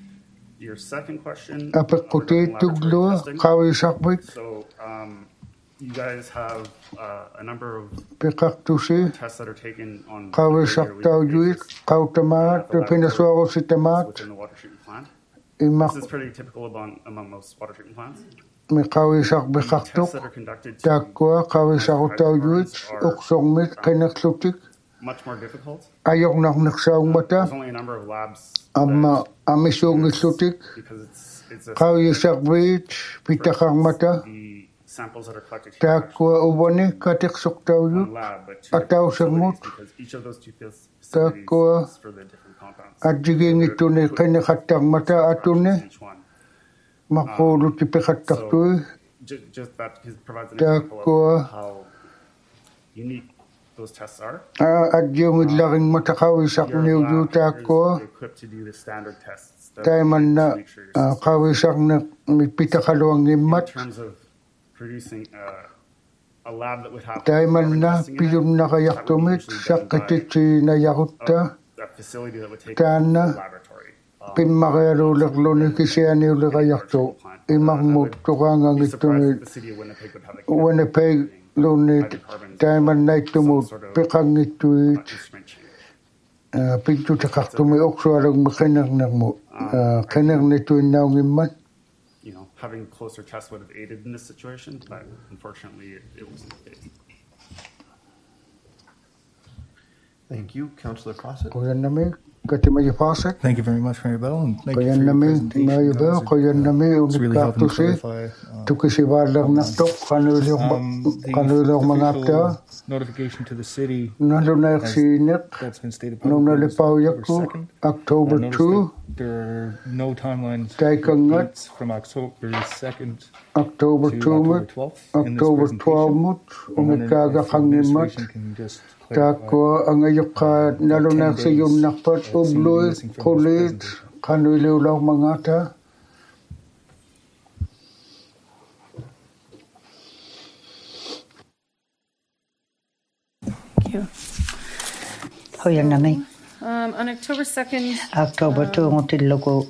Your second question. apek uh, kuti regarding laboratory tuglo testing. kawi sakbit So um, you guys have uh, a number of pikaktusi tests that are taken on kawi a sak regular taw weekly yuit basis kaw tamat pinaswako si tamat within the water treatment plant. imak This is pretty typical among, among most water treatment plants. may kawi sak The bikaktok tests that are conducted to takwa kawi sak taw yuit uksong mit kinaklutik much more difficult. ayok nak naksaong mata There's only a number of labs ama amisong islutik that, because it's it's a kawi sak bridge pitakang mata the samples that are collected here are takwa ubani katik sok taw actually yuit one lab, but two Ataw different semut. facilities because each of those two facilities Takwa. is for the different compounds. at jiging ito ni kinakatang mata ato ni Each one. makulo ti pikatak tu Just, just that provides an example Takwa. of how unique those tests are. at yung idlaking mata kawi sak Your niyo lab yu takwa is equipped to do the standard tests that tayo we man need na to make sure your ah, system- kawi sak na may pitakaluang in imat terms of producing uh, a lab that would have tayo man na testing in it, piyum na kayak that would be tumit usually sa done by katit si nayakot ta a facility that would take Tana. a laboratory. Um, pinmakayarulak lo ni kisya niyo li kayak to imang mo tukang ang be ito surprised ni if the city of Winnipeg would have a Winnipeg lo ni tayo man na ito mo pikang ito uh, it instrument chain. pinto takak tumi okso alang makinang na mo kinang nito inaw iman You know, having closer tests would have aided in this situation, but unfortunately, it, it wasn't the case. Thank you, Councillor Fawcett. kuyan namin kati may pasek Thank you very much, Mayor Bell, and thank you kuyan for your namin presentation. may ba guys. kuyan namin It's ulit really helping kakto si clarify uh, tukisiwalang na to kanulong um, the kanulong mga ta official notification to the city nalo na sinik that's been stated nung publicly was nalipaw October ko second. October I noticed two that there are no timelines Tayo kang nga. dates from October second October to two October mut twelfth in this October twelve presentation. mut I'm wondering umikaga if kang imat administration can just clarify Tako ang ayok ka nalo na sa yung nakpat ubloy kulit kanuliw lang mga ta you. Hoia nami. Um, on October second, October um, tuongo tillogo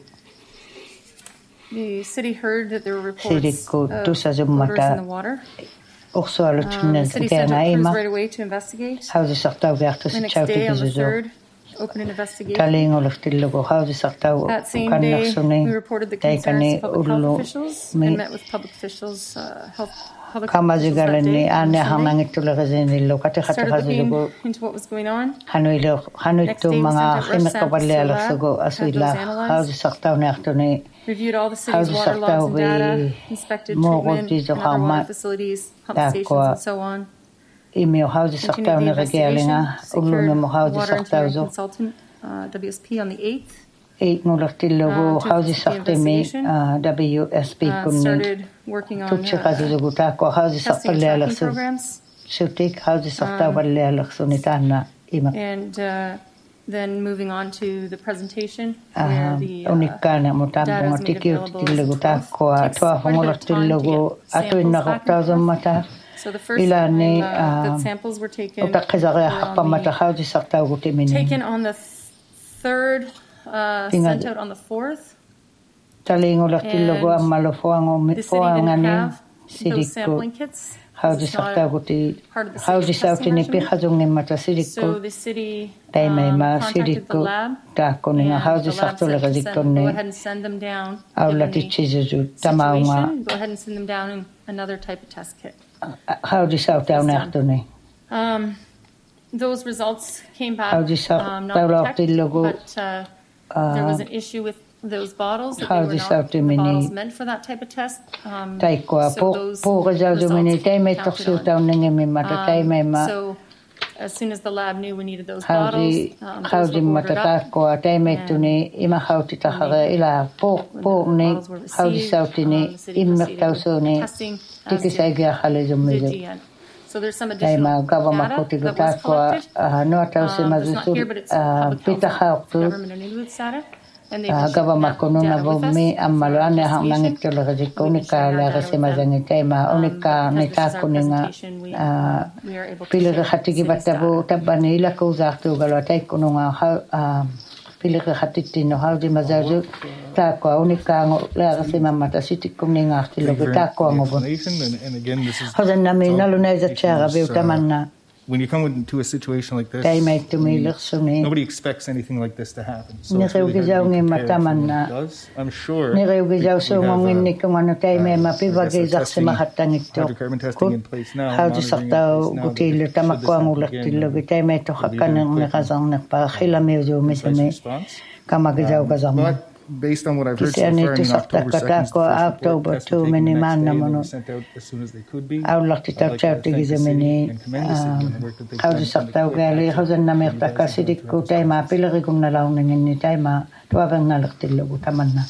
the city heard that there were reports Sidikko of tusazummata odors in the water. Uksualut Um, the city sent sinne up crews teema. right away to investigate. Hausi sartau The vertus next day, on the chautigizuzo. third, opened an investigation. Talingolut tillogo hausi sartau That same day, kannarsuni we reported the concerns taikani to public health ullu officials mi and met with public officials, uh, health, public officials that kamazigalani day. on ane Sunday. hanangitulagazinillo kati kati Started looking hazugo into what was going on. hanuilo hanuittu Next day, we mga sent out rush samples to the lab, khimikaballealersugo had asuila those analyzed. hausi sartau neartuni Reviewed all the city's hausi water logs sartau and data, vi inspected mogo treatment and dizo other water hama facilities, pump da stations, kwa and so on. imio hausi Continued sartau the ne investigation, regelinga secured ulunga mo hausi water sartau engineering zo consultant, uh, W S P, on the eighth. eight ngulartillogo Uh, to hausi assist the sartemi investigation. W S P Uh, kunni started working on tutsi uh, hazugo ta ko hausi testing and tracking sartalealersu programs. sutik hausi sartau Um, ballealersu ni tanna ima And uh, then moving on to the presentation, where aha the uh, unikana data mutambo is made tikiu available tillogo ta as ko takes toa quite a bit of time to ngulartillogo get atu samples inna back and qotazum forth. mata So the first ila time ni uh, that samples were taken, utakizare were haqqa on mata the, hausi sartau gutimini taken on the th- third, uh, Tinga- sent out on the fourth. talingulartillogo And ammalo foango The city didn't foangani have those sidikku sampling kits. hausi It's not sartau guti part of the hausi city's testing sautini regimen. pihazungi mata So sidikku the city Taimai um, ma contacted the sidikku lab, takoninga and hausi the lab sartau said to send, legazikonni go ahead and send them down. aulati Given the chizuzu tamaunga situation, go ahead and send them down in another type of test kit. hausi sautau nertuni Um, those results came back How'd you sell- um, sell not off the detected, logo? but uh, there was an issue with those bottles. That How'd they were you not sell to the mini- bottles meant for that type of test. Um, taikoa so po those po gazaudu results mini taimai counted taksu on. tau ningi mi mata Um, taimai ma So as soon as the lab knew we needed those hausi bottles, um, those hausi were mata ordered up. takoa taimai and tuni ima hauti tahare ila po po when the ni bottles were hausi received, sautini um, the city immik proceeded tau with suni testing as tiki did saigia khale the zumizu G N. So there's some taima additional gava data makuti that was takoa collected. no tau se Um, it's not mazusul here, but it's public pita health hautu government and Inuit data. And they will share gava that makono na data bo with us mi for amalo our ane hang investigation. nangit tolo gaji We kuni can share ka la that gasi data with them. mazangi tema Um, unika because ni this ta is our kuni nga presentation, we, uh, we are able to pili share khati ki city's batabu data. tabani ila ko zaktu galo tai kunu nga ha pili khati tino ha di mazazu ta ko unika ngo la gasi mamata siti kuni nga tilo Thank you ta ko for the ngo bo explanation, and, and again, this is hadan nami it's all nalu na za chara be issues, uh, tamanna when you come into a situation like this, tai mai tu mi we- lirsuni nobody expects anything like this to happen. So Ni it's really reu hard to be gizau ngi prepared for when matamanna. it does. I'm sure ni reu we- gizau we so have, ngongin uh, ni kumano tai mai ma uh, piva I guess the gizak se testing, mahatangito hydrocarbon testing in place now, how di monitoring in sakta place now, gutil but if- tamak should ko this ang happen ulat again, tilo then gitay may to we'll be hakan very ng quick nakazang nakpa khila me jo in precise misame response. kamagizaw kazang mo But based on what I've heard Kisi so ani far, I tu mean, sakta October kata second is the ko first October report. Tests tu were taken the mini next man day, na and they mono were sent out as soon as they could be. aw lak ti I'd tak like chau to ti thank the city gizamini and commend the city on the work that they've how done di to sakta make gali quick hausan na action. merta You ka guys sidik have ko done tay ma pilari kum na law ngin ni tay ma tuwabang nalak tilo tamanna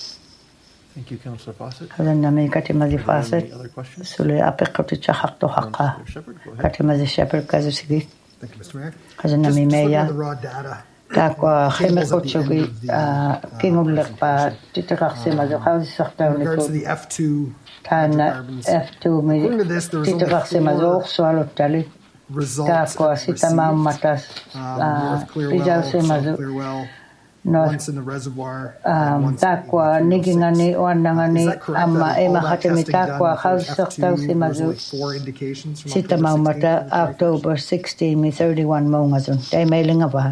Thank you, Councillor Fawcett. hausan na may kati mazi Are there faset any other questions? sule apik ko ti chahak to hakka Councillor Shepherd, go ahead. kati mazi shepherd kazu sige Thank you, Mister Mayor. hausan na Just, may just looking meya at the raw data. Takwa khime Tables ko at the end chugi of the, uh, kingulak pa titrak se mazo hausi sakta In ni regards ko to the F two tan hydrocarbons, F two mi according to this, there was only titrak se mazo four swalo tali results takwa received. sitama matas Um, North Clearwell, pijau se South mazo Clearwell, North once in the reservoir, and once in takwa nigingani Is wanangani that correct? amma that all ema that khatemi testing done takwa for hausi F sakta two, se there was mazo only four indications from sitama October mata sixteenth to the October sixteen mi thirty-one mo ngazon tay mailinga ba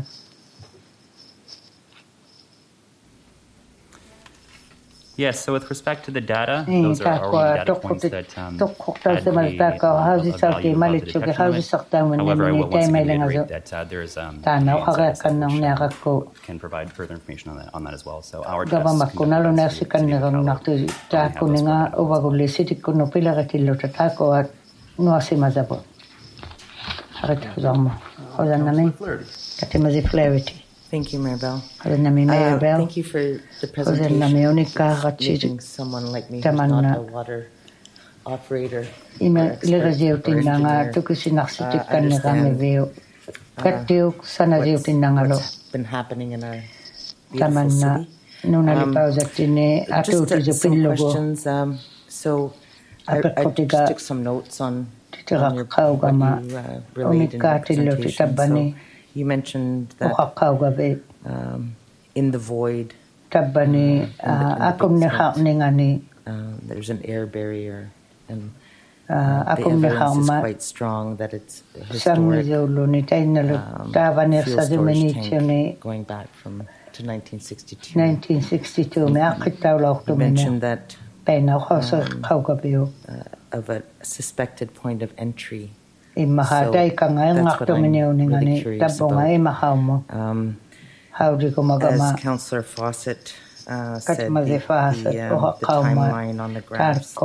Yes, so with respect to the data, Eh, those are takwa already data tokko points ti that um, tokko had se mazo the takwa uh, hausi a sakta value above the malichugi detection hausi limit. sakta However, I ni will tay once again mailinga zo reiterate that uh, there is um, tana community uhaga insights that kanang which, niya um, ko can provide further information on that, on that as well. So our gava tests makuna lo conducted by na the city- sikan city ni of ron Cabo nakto only ta have those kuninga further uba gule siti kuno pila katilo ta tako at no si mazabo harit zamo hodan nami kati mazi clarity Thank you, Mayor Bell. hodan nami Mayor Uh, Bell Thank you for the hodan nami presentation. unika Making gachi someone like me who's tamanna not a water operator ina or expert lirajeu or tinanga engineer, tukusi naksiti uh, kan ni kami understand, veo uh, katiu sana jeu what's- tinanga lo what's been happening in our beautiful tamanna city. nuna Um, lipaw zatine atu Just uh, tijo some pinlogo questions. Um, so I, Apek I kotiga- just took some notes on on your, what you uh, relayed in your presentation. So you mentioned that um, in the void, Tabani akum ne hak ningani. There's an air barrier, and uh, uh, the evidence is quite strong that it's historic um, fuel storage tank going back from to nineteen sixty-two. nineteen sixty-two. You mentioned that um, uh, of a suspected point of entry. So that's what I'm really curious about. Um, as Councillor Fawcett uh, said, the, the, um, the timeline on the graphs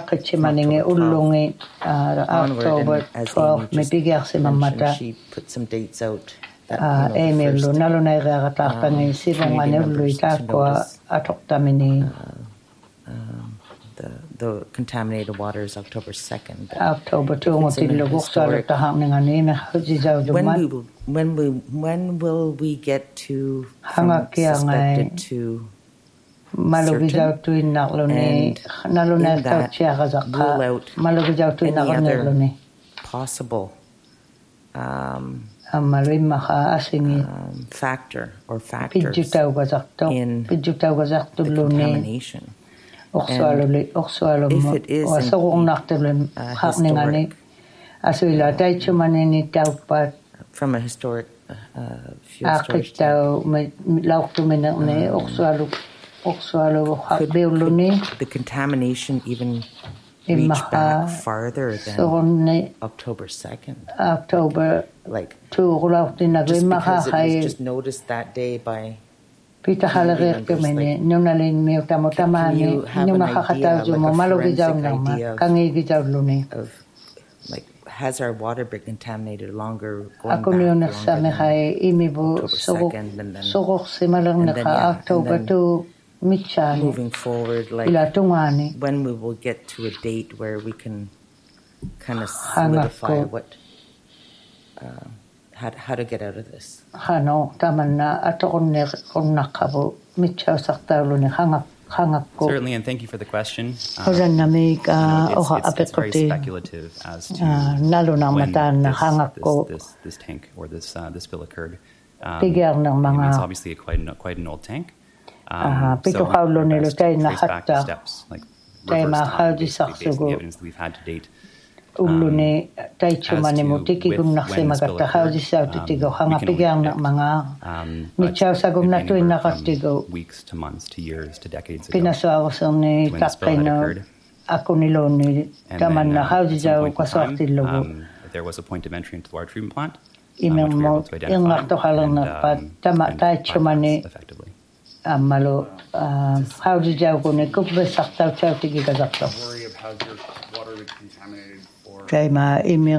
onward, and as Amy just mentioned, she put some dates out that, you know, the first, um, community members to notice, uh, um, the, the contaminated water is October second. October two, historic, when we will, when we when will we get to from suspected to certain, and in that rule out any other possible um, um, factor or factors in the contamination. And if it is indeed, uh, historic, from a historic uh, fuel storage tank, um, could, could the contamination even reach back farther than October second? October, like, just because it was just noticed that day by Pita halarir kemene nunalin mi utamotamani nuna hakataju mo malugijaw nama kangi gijaw luni. Like, has our water been contaminated longer going Ako niyo nagsami kay imibo sugok sugok simalang naka October two mitchan. Moving forward, like when we will get to a date where we can kind of solidify what. Uh, How, how to get out of this? Hano tamanna atokon kon nakabo mitcha saktalu ni hangak hangak ko. Certainly, and thank you for the question. Um, you know, it's, it's, it's very speculative as to when this, this, this, this tank or this uh, this spill occurred. Um, it's obviously a quite an, quite an old tank. Um, so we best trace back the steps, like reverse time, basically based on the evidence that we've had to date. Ulune taichu mane mutiki gum nakse magata hauji sautitigo hanga pigang na mga michau sagum na tuin nakatigo weeks to months to years to decades ago. Pinaswa ko ni takeno ako niloni taman na hauji jau kaswakti logo. There was a point of entry into the water treatment plant. Imeng mo ingak to halang na pat tama taichu mane amalo hauji jau ko ne kubbe sakta chautigi kazakto. Worry of how your water would contaminated. Kay ma imir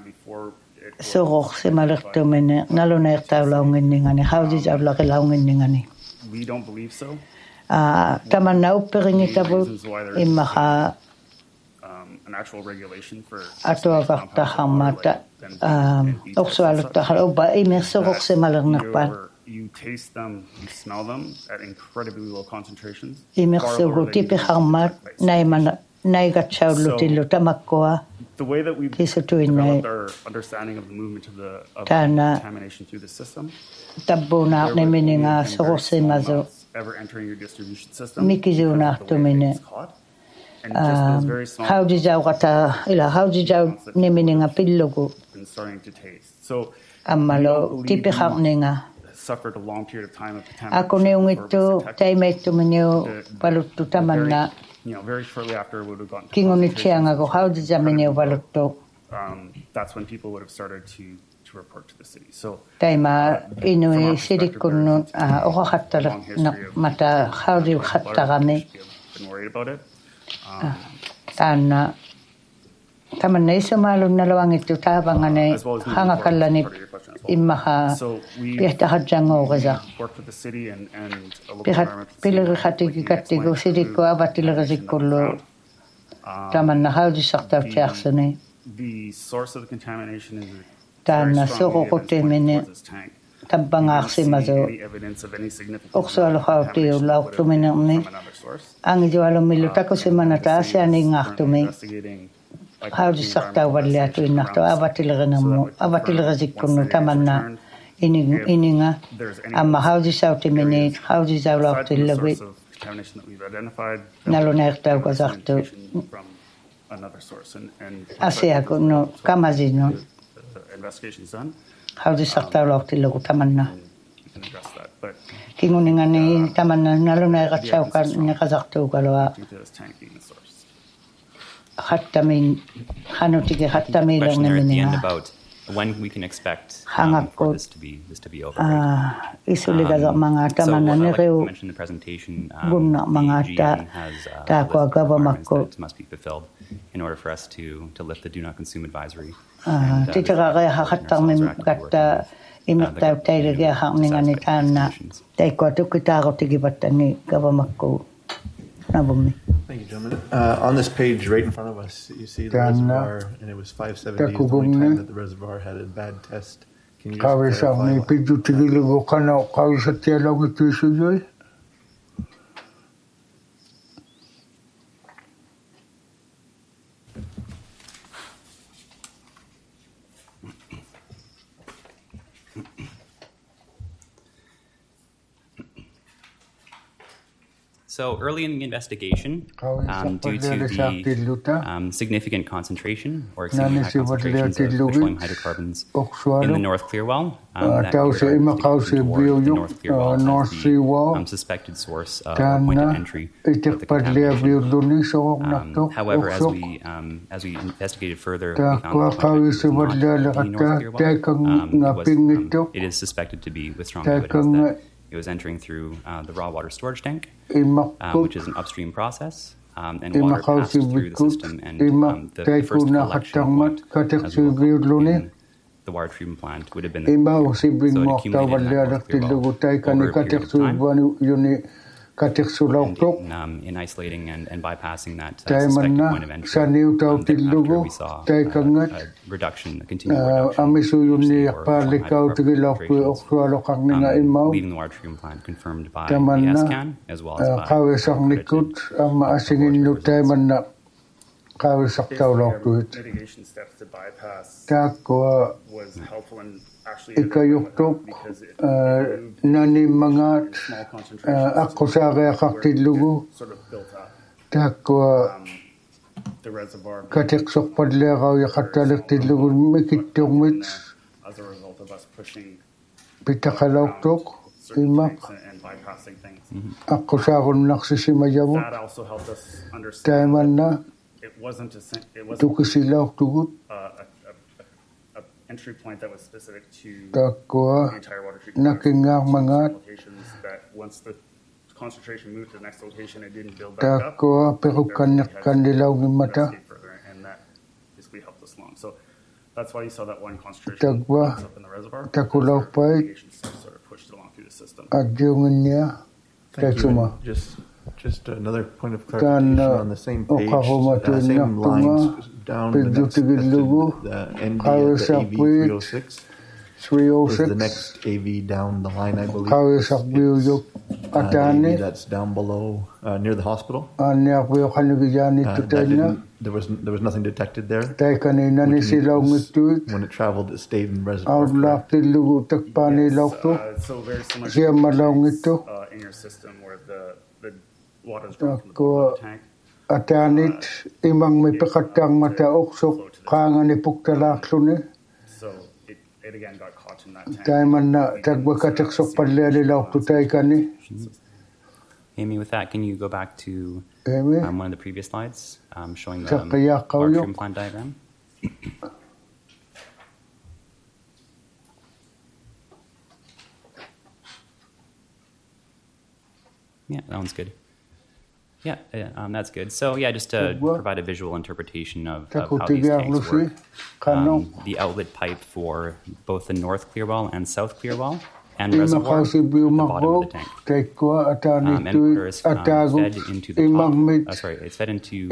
sorok se malakto mene nalona erta laungin ningani hauji javla ke laungin ningani. We don't believe so. Ah taman na uperingi tabu imaha an actual regulation for ato avakta hamata um okso alta haroba imir sorok se malaknakpan. You taste them, you smell them at incredibly low concentrations. Imir sorok tipi hamat naimana naigatchau lutilo tamakoa. The way that we've developed our understanding of the movement of the of contamination through the system, tabuna ne meninga sorose mazo ever entering your distribution system, mikizuna to mene. How did you gata ila how did you ne meninga pillogo and starting to taste. So amalo tipi hakninga suffered a long period of time of contamination. Ako ne ungito taimay to menyo palutu tamanna. You know, very shortly after it would have gotten to how did you um, that's when people would have started to, to report to the city. So, Taima Inui City Kunun, Oha Hatta Mata, how do you Hattarame? Been worried about it. Um, Tana Tamanesa Malu Nalawang to Tabangane, Hangakalani Imaha, Pieta Hajango Reza. Work with the city and, and a local Pillar Hatiki Katigo City Coabatilazicolo Taman, how do you sort of Chersone? The source of the contamination is Tana Soro Hotemine Tabangaxi Mazo Oxal Hauti, Lautuminone Angidualo Milutaco Semanata, and Inartume. Howdy sakta walia to inato avatilrenamu avatilrezikunu tamanna ining ininga amma howdy sauti minute howdy zawla to lewit nalonerta gozarto asiago no kamazino howdy sakta lokti legu tamanna kinguningani tamanna nalonerta chauka nekazarto galoa Hattamin Hanutige Hattami about when we can expect um, for this to be this to be over. Ah, isuliga um, mga taman na reu. Mentioned in the presentation, um, mga ta has uh, ta ko agaba mako must be fulfilled in order for us to to lift the do not consume advisory. Ah, titira ga hattang min katta imta tayliga hangningan itana tay ko to kitaro tigibatani gaba mako. Thank you, gentlemen. Uh, on this page right in front of us, you see the reservoir, and it was five seventy is the only time that the reservoir had a bad test. Can you just clarify why? So early in the investigation, um, due to the um, significant concentration or exceeding high concentrations of petroleum hydrocarbons in the North Clearwell, um, that the North Clearwell as the um, suspected source of or point of entry of the contamination. Um, however, as we um, as we investigated further, we found that the point of entry was not the North Clearwell. Um, it, was, um, it is suspected to be with strong evidence that it was entering through uh, the raw water storage tank, um, which is an upstream process, um, and water passed through the system, and um, the, the first collection point, as well in the water treatment plant, would have been the so it accumulated in that North Clearwell over a period of time. In, um, in isolating and, and bypassing that uh, suspected point of entry, um, after we saw uh, a reduction, a continued reduction of concentration, um, leaving the water treatment plant confirmed by the S C A N as well as by mitigation steps to bypass was helpful in actually ikayuktok nani mangat ako sa kaya kaktilugu takwa katiksok padleraw yakatalik tilugu mikitungmit pitakalautok imak ako sa akong naksisimayamot tayaman na tukisilaw tugut entry point that was specific to Takwa, the entire water treatment locations that once the concentration moved to the next location it didn't build back up. Takwa, pero kandilaw ng mata. And that basically helped us along. So that's why you saw that one concentration Takwa, up in the reservoir. takulaw pa sort of pushed it along through the system. Adyungan niya. Thank you. Just Just another point of clarification on the same page, uh, same lines down the next, the N D at the A V three oh six. three oh six is the next A V down the line, I believe. It's, uh, the A V that's down below, uh, near the hospital. Uh, that didn't, there was there was nothing detected there. When it, when it traveled, it stayed in reservoir. Yes, uh, so very similar to uh, in your system where the the water is drawn from the bottom of the tank. Atanit imang may pakatang mata oksok kangan ni puktalaklune. So it, it again got caught in that tank. Taiman na tagbakatak palali law tutay kani. Amy, with that, can you go back to Amy? Um, one of the previous slides um, showing the um, water treatment plant diagram? Yeah, that one's good. Yeah, um, that's good. So yeah, just to provide a visual interpretation of, of how these tanks work. Um, the outlet pipe for both the North Clearwell and South Clearwell and reservoir at the bottom of the tank. Um, and water is um, fed into the top. Uh, sorry, it's fed into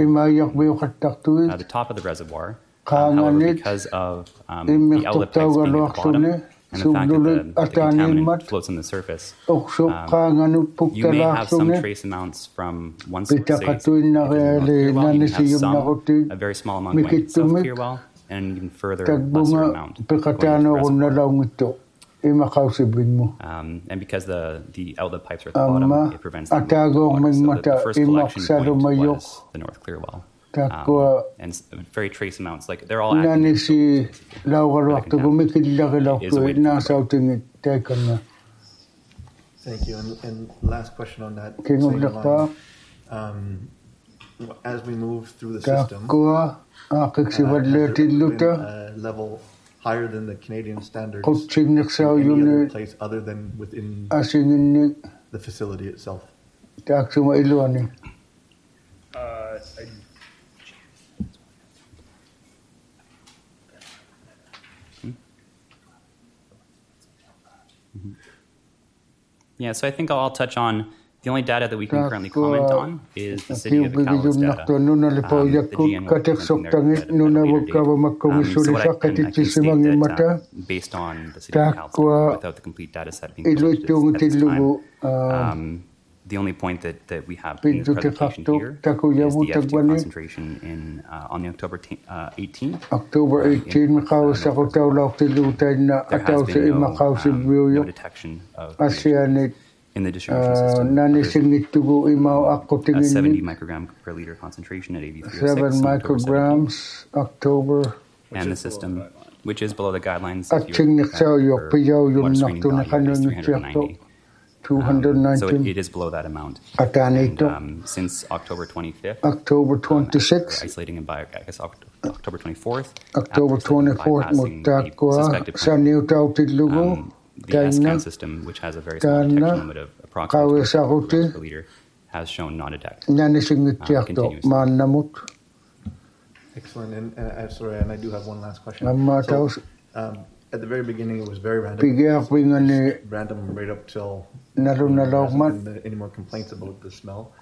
uh, the top of the reservoir. Um, however, because of um, the outlet pipes being at the bottom, and the fact that the, the contaminant floats on the surface. Um, you may have some trace amounts from one source, say it's, if it's North Clear Well, you can have some, a very small amount going to South Clear Well, and an even further lesser amount going to um, and because the, the outlet pipes are at the bottom, it prevents the water. So the, the first collection point was the North Clear Well. Um, and very trace amounts, like they're all active. Thank you. And, and last question on that same line. Um, as we move through the system, uh, has there been a level higher than the Canadian standards in any other place other than within the facility itself? Uh, I, Yeah, so I think I'll, I'll touch on the only data that we can currently comment on is the city of Iqaluit data, um, the G N one presenting their, their, their um, so what I can, I can state that uh, based on the city of Iqaluit, without the complete data set being published at this time, um, the only point that, that we have in the presentation here is the F two concentration in, uh, on the October eighteenth. October eighteenth, there has been no, uh, no detection of in the distribution system. A seventy microgram per liter concentration at A V three oh six. seven micrograms, October. And the system, which is below the guidelines. two hundred ninety. Um, so it, it is below that amount. And, um, since October twenty-fifth, October twenty-sixth, um, isolating a bio, I guess October twenty-fourth, October twenty-fourth, um, the S CAN system, which has a very small detection limit of approximately two grams per liter, has shown non-detect. Uh, continuously. Excellent. And, and I'm sorry, and I do have one last question. So, um, at the very beginning, it was very random. Random right up till there hasn't been any more complaints about the smell.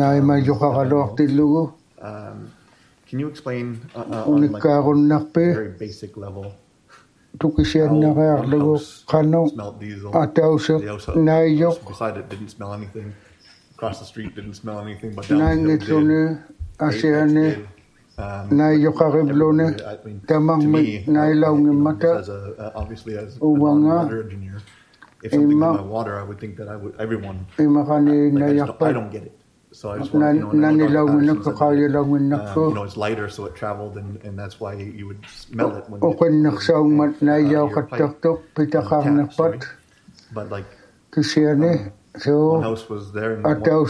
Um, um, can you explain uh, uh, on like a very basic level how one house smelled diesel, the outside beside it didn't smell anything, across the street didn't smell anything, but downstairs did, Apex did. Um, I mean, to me, as a, uh, obviously as a water engineer, if something in my water, I would think that I would, everyone, uh, like I, just don't, I don't get it. So I just want, you know, and uh, you know, it's lighter, so it traveled, and, and that's why you would smell it when it, when it came out of your pipe, uh, taps, right? But like, um, one house was there, and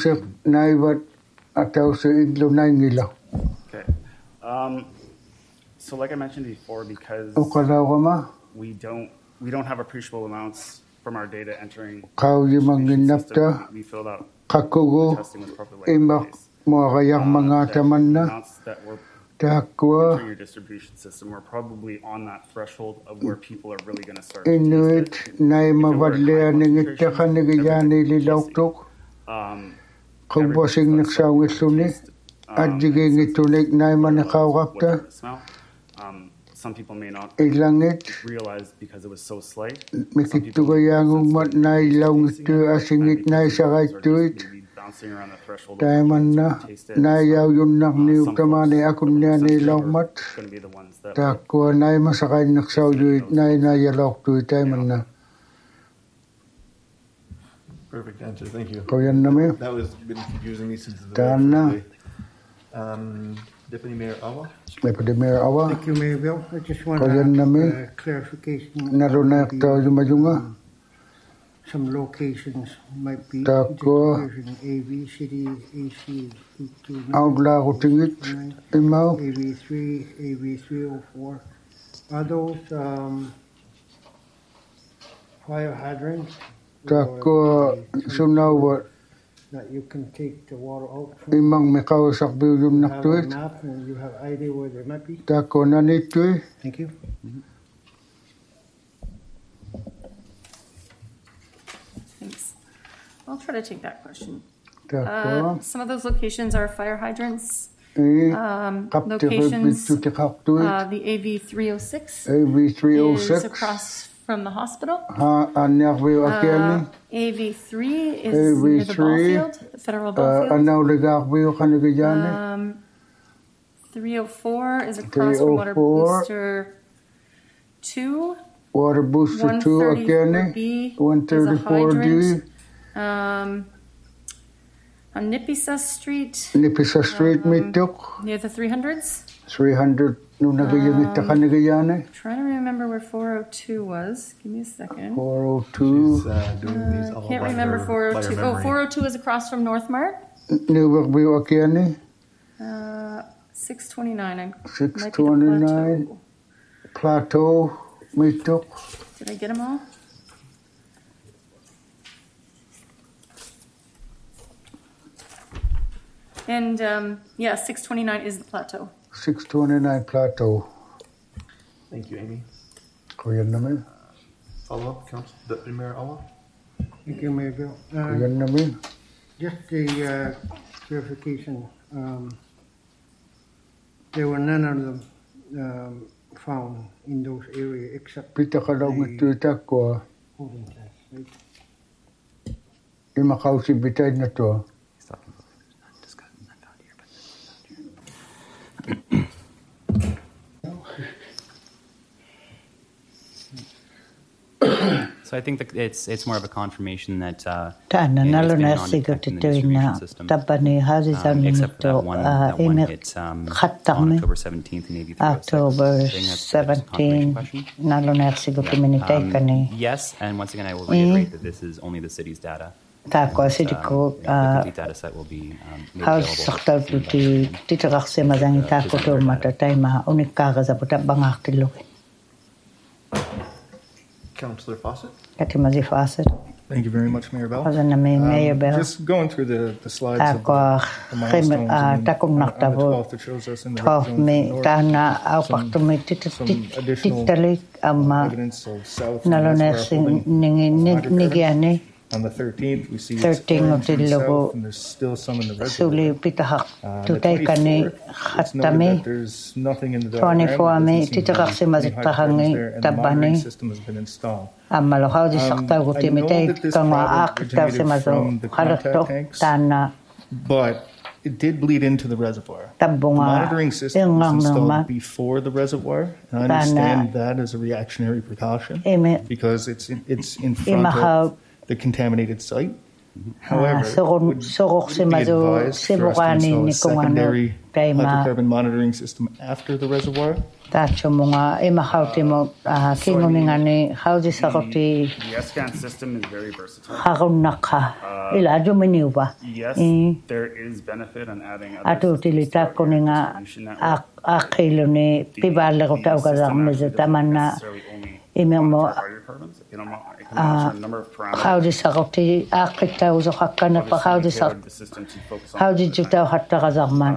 one, okay. Um, so like I mentioned before, because we don't we don't have appreciable amounts from our data entering the system, we filled out the testing was properly uh, the amounts that were entering your distribution system were probably on that threshold of where people are really going to start to taste it. Um, Um, some people may not realize because it was so slight. Some people may be bouncing around the threshold of taste it. So, uh, some folks are going to be the ones that perfect answer, thank you. That was been confusing me since the very first day. Um, Deputy Mayor Awa. Deputy Mayor Awa. Thank you, Mayor Bill. I just want to have uh, clarification. Um, some locations might be in A V City, A C, A V three, A V three oh four. Are those um, fire hydrants? That you can take the water out from. You have a map and you have idea where they might be. Thank you. Mm-hmm. Thanks. I'll try to take that question. Uh, some of those locations are fire hydrants. Um, locations, uh, the A V three oh six A V three oh six is across from the hospital. Ha annervio Uh, A V three is near the ball field, the federal ball field. Anaulegarvio kanigajane. Um, three oh four is across from Water Booster two. Water Booster two again. one thirty-four D. Um, on Nipisa Street. Nipisa Street, um, mitok. Near the three hundreds. three hundred no nagayagita Um, kanigayane. Trying to remember where four oh two was. Give me a second. four oh two. She's uh, doing Uh, these all can't by remember her- four oh two. by her Oh, memory. four oh two is across from North Mart. Newbergbio again. Uh, six twenty-nine. I six might be the twenty-nine. Plateau. Plateau, mitok. Did I get them all? And um, yeah, six twenty-nine is the Plateau. six twenty-nine Plateau. Thank you, Amy. Kuya namin. Follow up, Council Deputy Mayor Awa. Thank you, Mayor Bill. Kuya Uh, namin. Just a uh, clarification. Um, there were none of them um, found in those areas except Pita ka daw ng tuita ko. holding tanks, right? Imakaw si bitay na to. So I think that it's it's more of a confirmation that uh, Tana it- it's nalo been na non-detected sigo in the tito ina distribution system. tabani hazi sa Um, except for nito that one, that one ime hit um, on khatame October seventeenth in A V three oh six. October I think that's- that's a confirmation seventeen question. nalo na sigo Yeah. kiminitay Um, kani Yes, and once again, I will reiterate that this is only the city's data. tako And, sidi um, ko the complete data set will be um, made hazi available sakta to the- tuti tito kakse mazangi uh, tako to presenter matatay ma unikaka za puta bangak tilo Councillor Fawcett. kati mazi faset Thank you very much, Mayor Bell. Haza na may Mayor Um, Bell. Just going through the, the slides of Ako the, the milestones. ah and then takum on- on the naktabo twelfth, it shows us in the red twelve zone to the me north, tana au some- pakto me tit some tit additional, titalik ama evidence of south and nalo west na where sing holding ningi nigiani On the thirteenth, we see it's thirteen orange in the logo south, and there's still some in the reservoir. suli pitahak Uh, the tutay kani twenty-fourth, it's noted khatami that there's nothing in the diagram. twenty-four It doesn't me seem to be titakak si any mazit hydrocarbons tahangi there, and the monitoring tabani system has been installed. amalo how di Um, sakta I guti know mitay that this kang problem ak taw si originated mazo from the halak contact to tanks. tana But it did bleed into the reservoir. The tabunga monitoring system was ingang installed nama before the reservoir. And I Tana- understand that as a reactionary precaution Eme- because it's in, it's in front Imahaw- of the contaminated site. However, sorok would, sorok would si it be mazo advised si for us to bukani install a ni kung ano secondary kay ma hydrocarbon monitoring system after the reservoir? tacho mo nga imahaw ti mo ah, kingo ni nga ni how di sakoti The S CAN system is very versatile. hakon nakha ila jo meniw ba Yes, Eh, there is benefit on adding other ato utilita ko ni nga ak akilo ni pibale ko tao ka sa mezo taman na ime mo hydrocarbons. It can mo- it can monitor a number of parameters. how di sakoti akita uzo hakana pa how di sak Tailored the system to focus on how di specific juta hatta ka zakman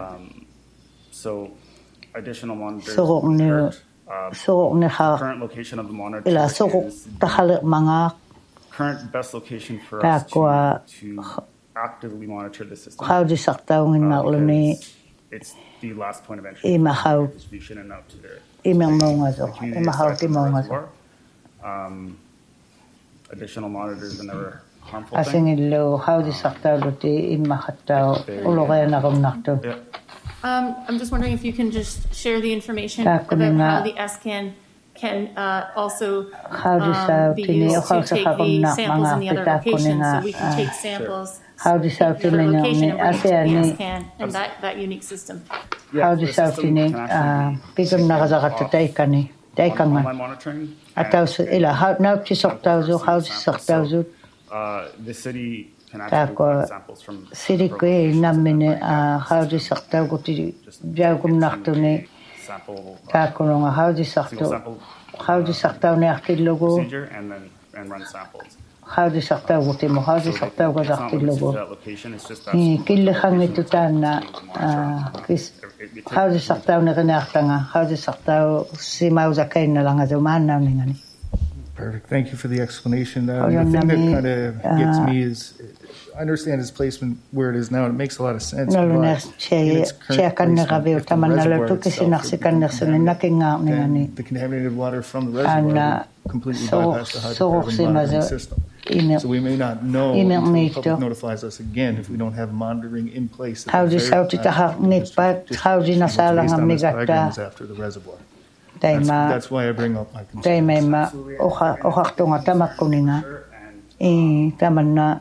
So, additional monitors. sorok will be ni paired. Uh, sorok ni ha current location of the monitor ila sorok is tahalik mga current best location for us Takwa to, to actively monitor the system. how di sakta ngin uh, naklo ni because it's the last point of entry imahaw for distribution and out to their imang mo nga zo community imahaw side ti of the mo nga zo reservoir. Um, additional monitors and other harmful asing things. ilo how di sakta lo ti imahatta ulo kaya na kung nakto Yeah. Um, I'm just wondering if you can just share the information Tako about nga. how the S CAN can uh, also how di sa um, be tini used o how to sa take kakong the na samples mga in the other pita ko ni locations, nga so we can ah, take samples how di sa in the tini other ni location and bring it to asa the ni S CAN and that, that unique system. how di the sa system tini can actually be bigam na kasakata tay ka ni tay ka nga online monitoring. ataw sa ila how now ti sakta zo how di sakta zo Uh, the city can actually Tako collect samples from siri ko e namin how di sakta ko ti jaw kum nakto ni sample tako nga how di single sakto sample how di sakta ni akil logo procedure and then and run samples. how di sakta ko ti mo how di So they sakta can- ko it's not akil limited logo to that location, it's just that ni specific kilahang location ito tan na ah, kis how di sakta ni kanakta nga how di sakta si mauza kay na lang nga zumanaw ni nga ni Perfect. Thank you for the explanation. Uh, Oh, the yeah, thing that Nami, kind of gets uh, me is I understand its placement where it is now. It makes a lot of sense. No, no, but in its current placement, if the reservoir itself would be contaminated, then the contaminated water from the reservoir would completely bypass the hydrocarbon monitoring system. So we may not know until the public notifies us again if we don't have monitoring in place. How does how to have how do you know how long I'm after the reservoir. That's, that's why I bring up my concern. Daima oha oha tunga tamakuninga e tamanna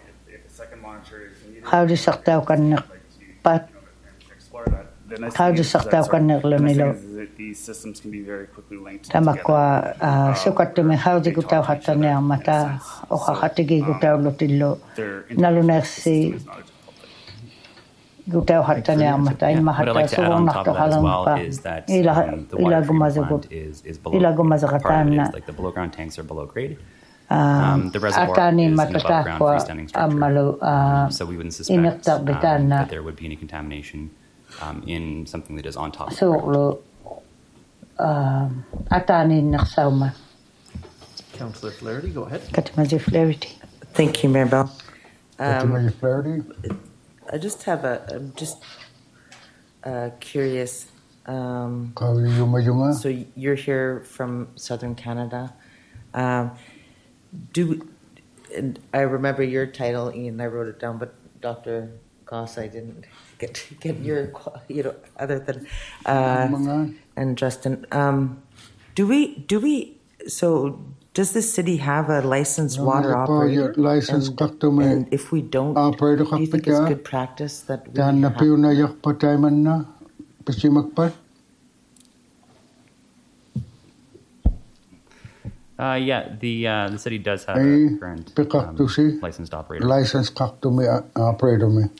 how does sakta kan pat how does sakta kan nilo these systems can be very quickly linked tamakwa sukattu me how di gutaw hatane mata oha hatigi gutaw lotillo nalunersi What I'd like to add on top of that as well is that um, the water treatment plant is, is below grade. Part of it is like the below ground tanks are below grade. Um, the reservoir is an above ground freestanding structure. Um, so we wouldn't suspect um, that there would be any contamination um, in something that is on top of the ground. Councillor Flaherty, go ahead. Thank you, Mayor Bell. Um, Flaherty. I just have a, I'm just uh, curious. Um, so you're here from Southern Canada. Um, do and I remember your title, Ian. I wrote it down, but Doctor Goss, I didn't get get your, you know, other than uh, and Justin. Um, do we do we so? Does the city have a licensed water operator? And, and if we don't, do you think it's good practice that we have? Uh, yeah, the uh, the city does have a current um, licensed operator. Licensed operator.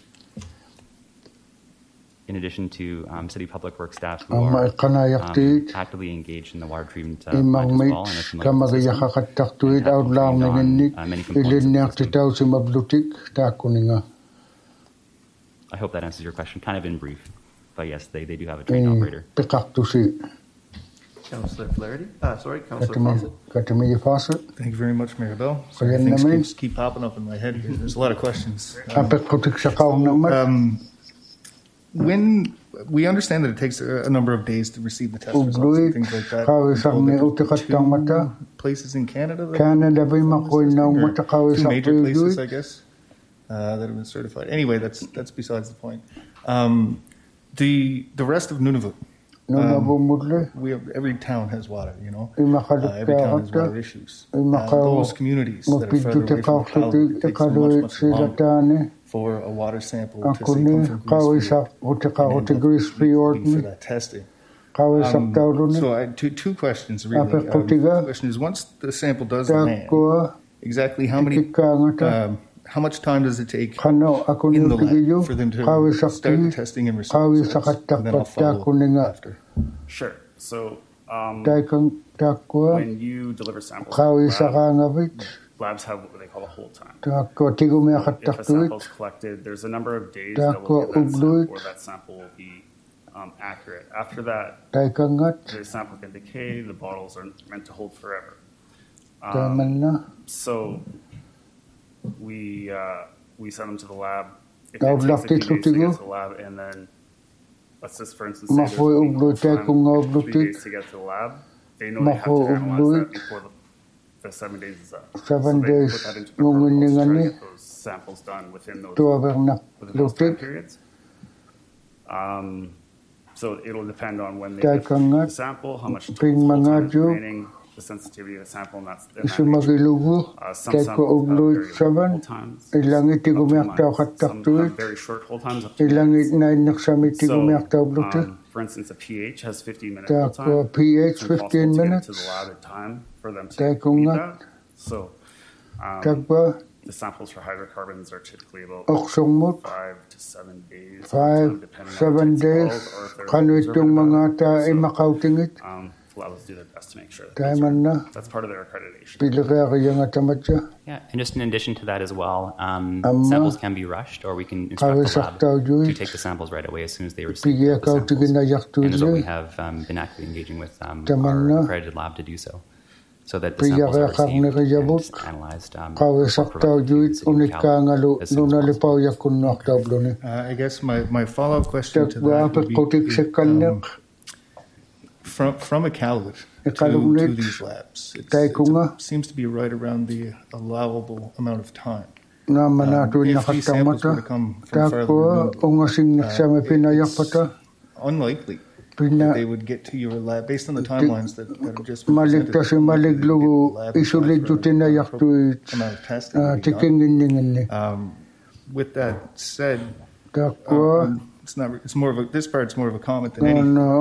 In addition to um, city public works staff who are um, actively engaged in the water treatment uh, plant as well, and are familiar with the system, and have trained on uh, many components of the system. I hope that answers your question, kind of in brief. But yes, they, they do have a trained operator. Councillor Flaherty? Uh, sorry, Councillor Fawcett. Thank you very much, Mayor Bell. Sorry, things keep, keep popping up in my head here. There's a lot of questions. Um, so, um, When we understand that it takes a, a number of days to receive the test results and things like that, two places in Canada, that Canada two major places, I guess, uh, that have been certified. Anyway, that's that's besides the point. Um, the the rest of Nunavut, um, we have every town has water, you know. Uh, every town has water issues. Uh, those communities that are further away from Calgary, it takes much much longer for a water sample to say come from Greece for that testing. Um, so I, two, two questions really. Um, the question is, once the sample does land, exactly how many, um, how much time does it take in the lab for them to start the testing and receive results? And then I'll follow after. Sure. So um, when you deliver samples, labs have what they call a hold time. If a sample is collected, there's a number of days that will give that sample, or that sample will be um, accurate. After that, the sample can decay. The bottles are meant to hold forever. Um, so we uh, we send them to the lab. If it takes a few days to get to the lab, and then let's just, for instance, say there's a week time, three days to get to the lab, they know they have to analyze that before the The seven days is up. Seven so days. Put that into the protocols to try to get those samples done within those, within those time periods. Um, so it'll depend on when they get the sample, how much time is remaining, the sensitivity of the sample, and that's and that uh, some samples have very long hold times, some have very short hold times up to minutes. So, um, for instance, a pH has fifteen minute hold time. pH fifteen minutes. To, to the lab at time for them to meet that. So um, the samples for hydrocarbons are typically about five to seven days. Five, seven days. Um, labs do their best to make sure that that's part of their accreditation. Yeah, and just in addition to that as well, um, samples can be rushed, or we can instruct the lab to take the samples right away as soon as they receive the samples. And that's what we have um, been actively engaging with um, our accredited lab to do so. so that the samples are received and analyzed um, uh, I guess my, my follow-up question to that would be, if, um, from, from Iqaluit to, to these labs, it's, it seems to be right around the allowable amount of time. Um, if these samples were to come from farther removed, uh, unlikely that they would get to your lab based on the timelines that, that have just been presented. Amount of testing. Um, with that said, um, it's not. It's more of a. This part's more of a comment than anything. Um,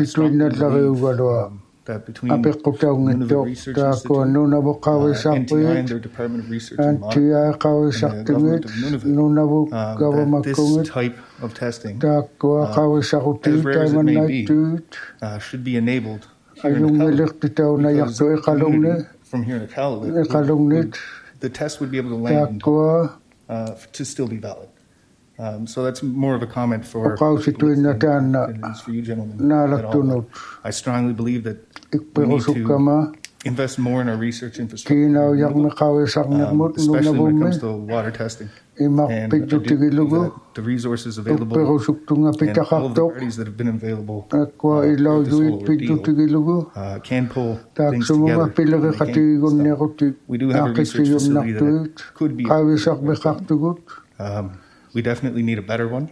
that between Nunavut Research Institute, uh, N T I and their Department of Research and Monitoring, and the government of Nunavut, um, that this type of testing, uh, as rare as it may be, uh, should be enabled here in Iqaluit, because from here in Iqaluit, the test would be able to land in time, uh, to still be valid. Um, so that's more of a comment for, for you gentlemen. All, I strongly believe that we need to invest more in our research infrastructure, um, especially when it comes to water testing. And I do believe that the resources available and all the parties that have been available uh, with this whole ordeal uh, can pull things together. We do have a research facility that could be um, we definitely need a better one.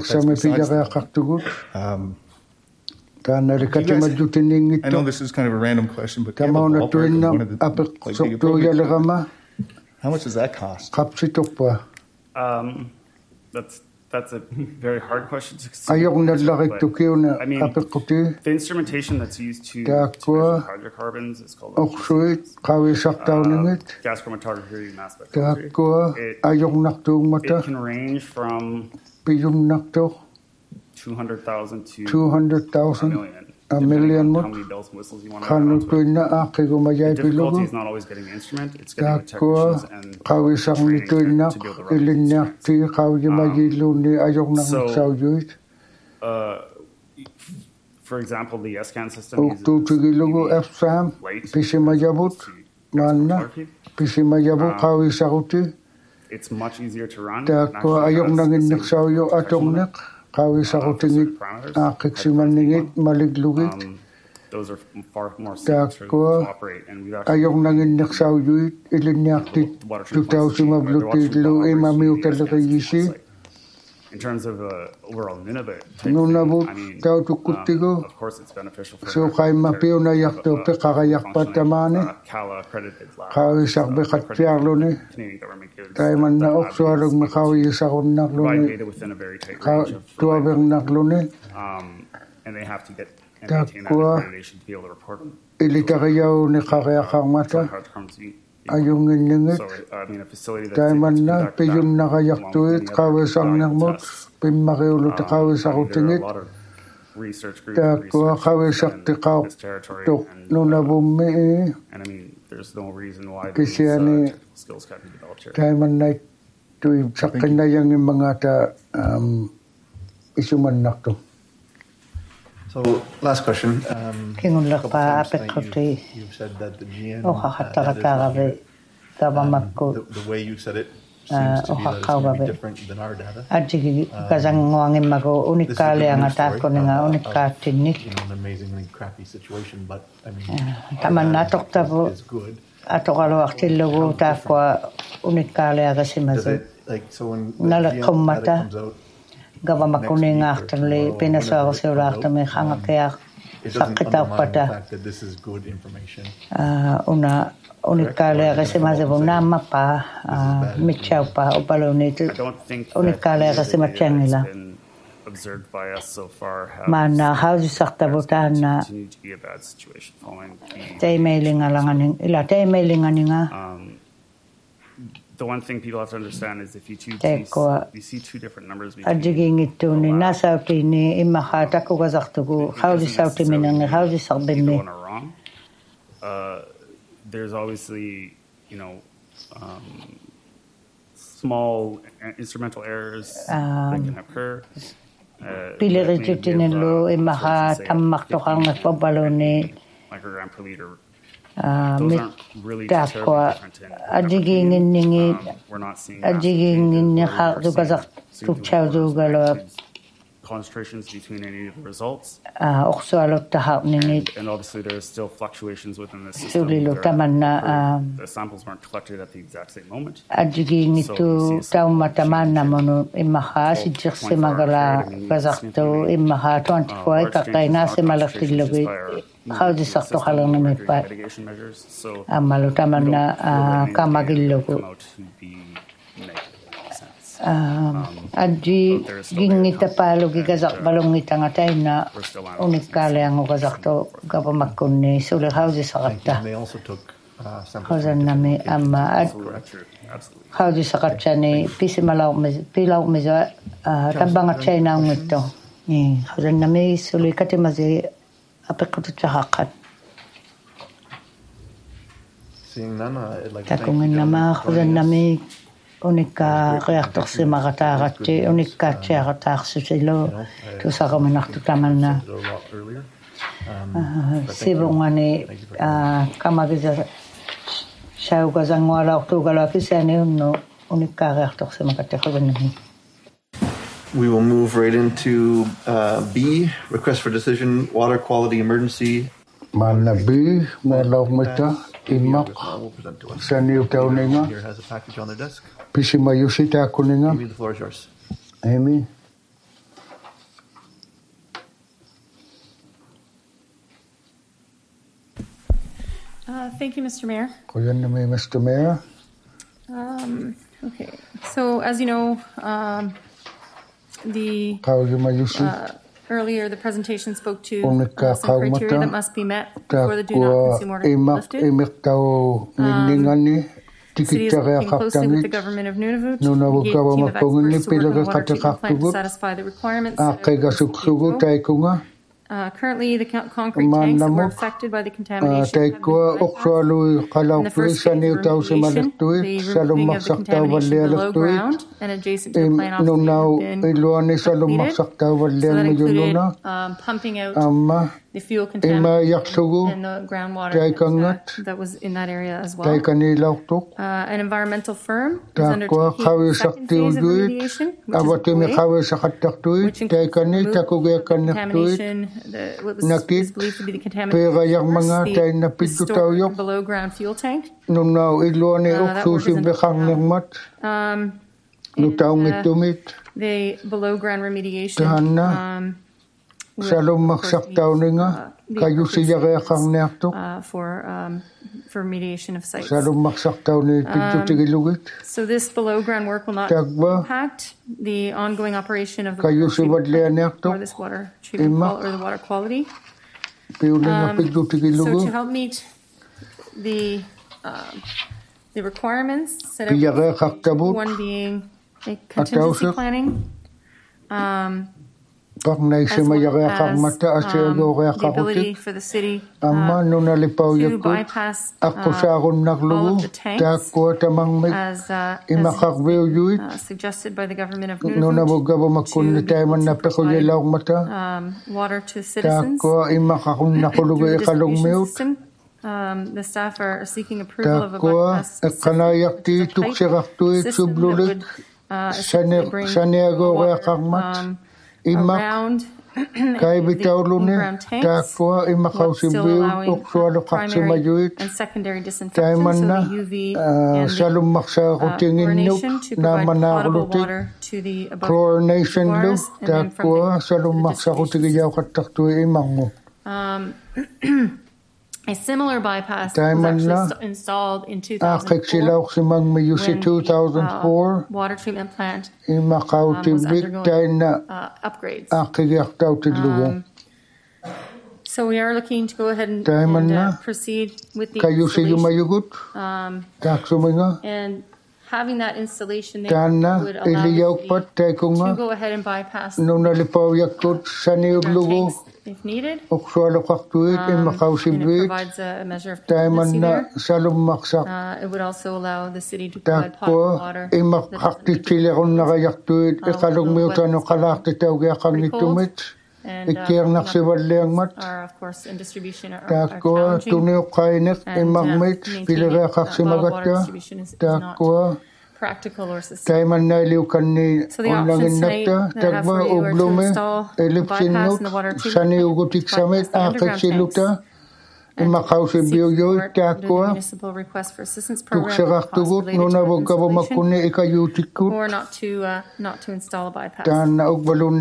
Um, guys, I know this is kind of a random question, but do you have a ballpark of one of the, like, how much does that cost? Um, that's that's a very hard question to answer. I mean, the instrumentation that's used to, to measure hydrocarbons is called uh, gas chromatography and mass spectrometry. It, it can range from two hundred thousand to a million. A million. How many bells and whistles you want to have. The difficulty is not always getting the instrument; it's getting the technicians and training to be able to run um, so, uh, for example, the S CAN system uses light. Um, it's much easier to run. Um, those are far more safe to operate, and we've actually water treatment in terms of uh, overall Nunavut type thing, I mean, um, of course it's beneficial for uh, CALA accredited lab, uh, Canadian government gives that provide data within a very tight range of um, and they have to get and maintain that accreditation to be able to report them. So, uh, I mean, a facility that's able to conduct that along with any other tests. Um, there are a lot of research groups and research in this territory, and, uh, and I mean, there's no reason why these uh, technical skills can't be developed here. So, last question. Um, you, you've said that the G N, uh, that um, the, the way you said it seems to be that it's going to be different than our data. Um, this is a good news story. Uh, you know, an amazingly crappy situation, but I mean, our data is good. How does it, like, so when the G N data comes out, Gawama kuning actually pinaswaro sa ulakta may hangakaya sakita pata. Una unikale kasi masabu nama pa mitchaw pa upalo nito. Unikale kasi matchangila. Mana hausi sakta butan na tay mailing alanganing ila tay mailing aninga. The one thing people have to understand is if you, choose these, you see two different numbers between Adjiging ito ni nasauti ni imahata ko gazaktugo how the sauti minang how the sabini wrong. Uh, there's obviously, you know, um, small instrumental errors um, that can occur. Piliritin lo imaha tamak to kang nagpabalo ni microgram per liter those aren't really terribly different in every um, we're not seeing massive concentrations between any of the results. And, and obviously there are still fluctuations within the system. There, the samples weren't collected at the exact same moment. So mitigation measures. So Aji gingita palo gigazak balongita nga tayo na unikale ang ugazakto gapamakuni suli hausi sakata. Hausan nami ama hausi sakata ni pisi malaw pilaw meza tabangat siya na ang ito. Hausan nami suli kati mazi apekutu tsahakat. Takungin nama hausan nami unika reaktor si makataratsi unika tsaratsi silo tu sakamanaktu tamanna sibungani kamagiza shaugazangwala tugala kisani unno unika reaktor si makataranni. We will move right into uh, B, request for decision, water quality emergency. Mana B, malaw mita, imak, saniw tauninga. Here has a package on their desk. Pisi mayusita kuninga. Amy, the floor is yours. Amy. Uh, thank you, Mister Mayor. Kuyanami, Mister Mayor. Um, okay, so as you know, um, the uh, earlier the presentation spoke to uh, some criteria that must be met before the do not consume order can be lifted. Um, The city is working closely with the government of Nunavut to engage a team of experts to work on a water treatment plant to satisfy the requirements. Uh, currently, the concrete tanks that were affected by the contamination have been bypassed. In the first phase of remediation, the removing of the contamination below ground and adjacent to the plant office have been completed. So that included um, pumping out the fuel contaminant and the groundwater that, uh, that was in that area as well. Uh, an environmental firm is undertaking the second phase of remediation, which includes the contamination, the, what was is believed to be the contaminant, the, the stored below ground fuel tank. Uh, that work is undertaken. Um, and, uh, the below ground remediation. Um, Salom maksaktaw kayu siya kaya kang neakto. For um, for remediation of sites. Salom maksaktaw ni pintutigilugit. So this below ground work will not impact the ongoing operation of the kayu neakto or this water treatment or the water quality. Um, so to help meet the um, the requirements set out, one being a contingency planning. Um, as well as um, the ability for the city uh, to bypass uh, all of the tanks as, uh, as uh, suggested by the government of Nunavut to provide um, water to citizens through the distribution system. Um, the staff are seeking approval of a bypass system that would uh, essentially bring water um, around underground tanks while still allowing primary and secondary disinfection, so the U V and the uh, chlorination to provide potable water to the above reservoirs, and then from the um, a similar bypass was actually installed in two thousand four when the uh, water treatment plant um, was undergoing uh, upgrades. Um, so we are looking to go ahead and, and uh, proceed with the installation. Um, and having that installation there would allow the city to go ahead and bypass the tanks if needed. Um, and it provides a, a measure of contingency there. Uh, it would also allow the city to provide potable water. Uh, and um, are of course in distribution are, are challenging. And uh, maintaining uh, bottled water distribution is, is not practical or sustainable. So the options tonight that I have for you are to install a bypass in the water treatment plant, bypass the underground tanks, and seek support under the municipal request for assistance program for costs related to installation, or not to uh, not to install a bypass. Um, I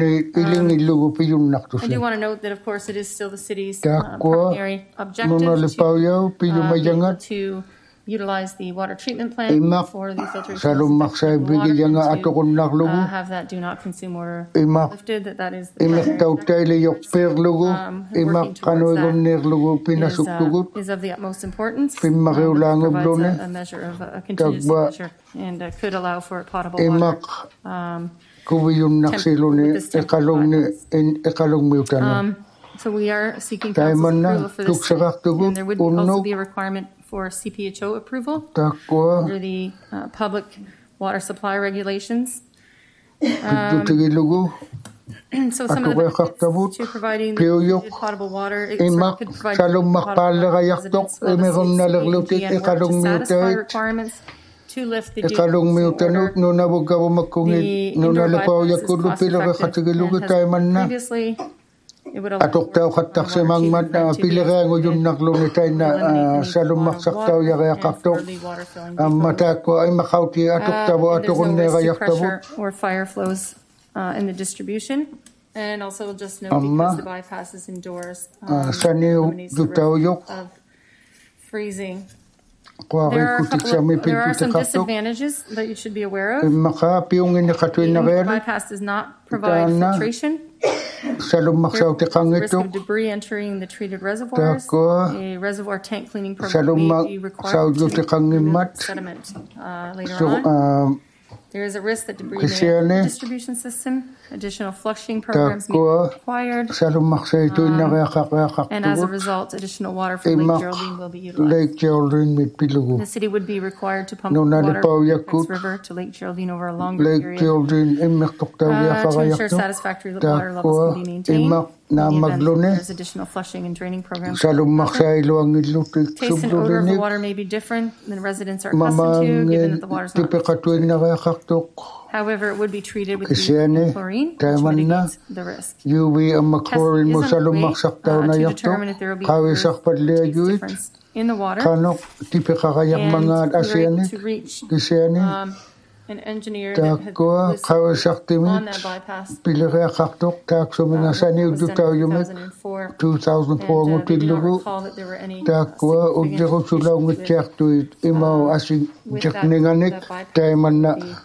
do want to note that, of course, it is still the city's uh, primary objective to, uh, be able to utilize the water treatment plant for the filtration of water, uh, have that do not consume water lifted, that that is the primary um, working towards that is, uh, is of the utmost importance. Um, provides a, a measure of a, a contingency measure and uh, could allow for potable water. Um, um, so we are seeking council's approval for this, and there would also be a requirement for C P H O approval under the uh, public water supply regulations. Um, so some of the benefits to providing the potable water, it could provide potable water residents well as to satisfy requirements to lift the duty order. The indoor bypass is cost effective and has previously it would allow Atoktaw khatak se mangmat pilere ngojum naklunitai na salum maksaktaw yaya kaktok mata ko ay makauti atoktaw atokon ne gayaktaw or fire flows uh, in the distribution. And also just note because the bypass is indoors, um, eliminates the risk of freezing. There are, couple of, there are some disadvantages that you should be aware of. The bypass does not provide filtration. There's risk of debris entering the treated reservoirs. A reservoir tank cleaning program may be required to remove sediment uh, later on. There is a risk that debris may enter the distribution system. Additional flushing programs may be required. Um, and as a result, additional water from Lake Geraldine will be utilized. The city would be required to pump water from the river to Lake Geraldine over a longer period uh, to ensure satisfactory water levels can be maintained. In the event there's additional flushing and draining programs. Taste and odor of the water may be different than residents are accustomed to, given that the water is not. However, it would be treated with chlorine, which mitigates the risk. Testing is underway uh, to determine if there will be a difference in the water, and we're able to reach um, an engineer that has listed on that bypass uh, was done in two thousand four, two thousand four, and uh, they do not recall that there were any uh, significant issues with, uh, with that, that bypass.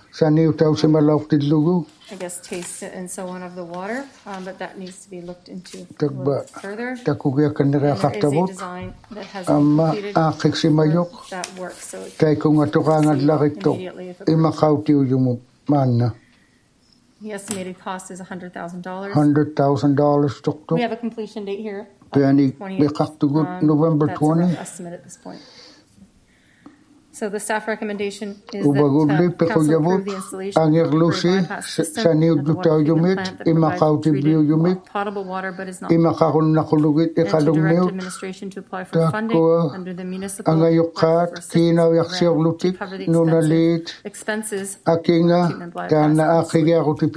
The, I guess, taste and so on of the water, um, but that needs to be looked into a little further. And there is a design that has been completed that works, so it can immediately if it works. The estimated cost is one hundred thousand dollars. one hundred thousand dollars. We have a completion date here, twentieth, um, November twentieth. That's a rough estimate at this point. So the staff recommendation is that uh, council approve the installation of a bypass system at the water treatment plant that provides treated potable water but is not and to direct administration to apply for funding under the municipal request for assistance program to cover the expenses of treatment bypass. Thank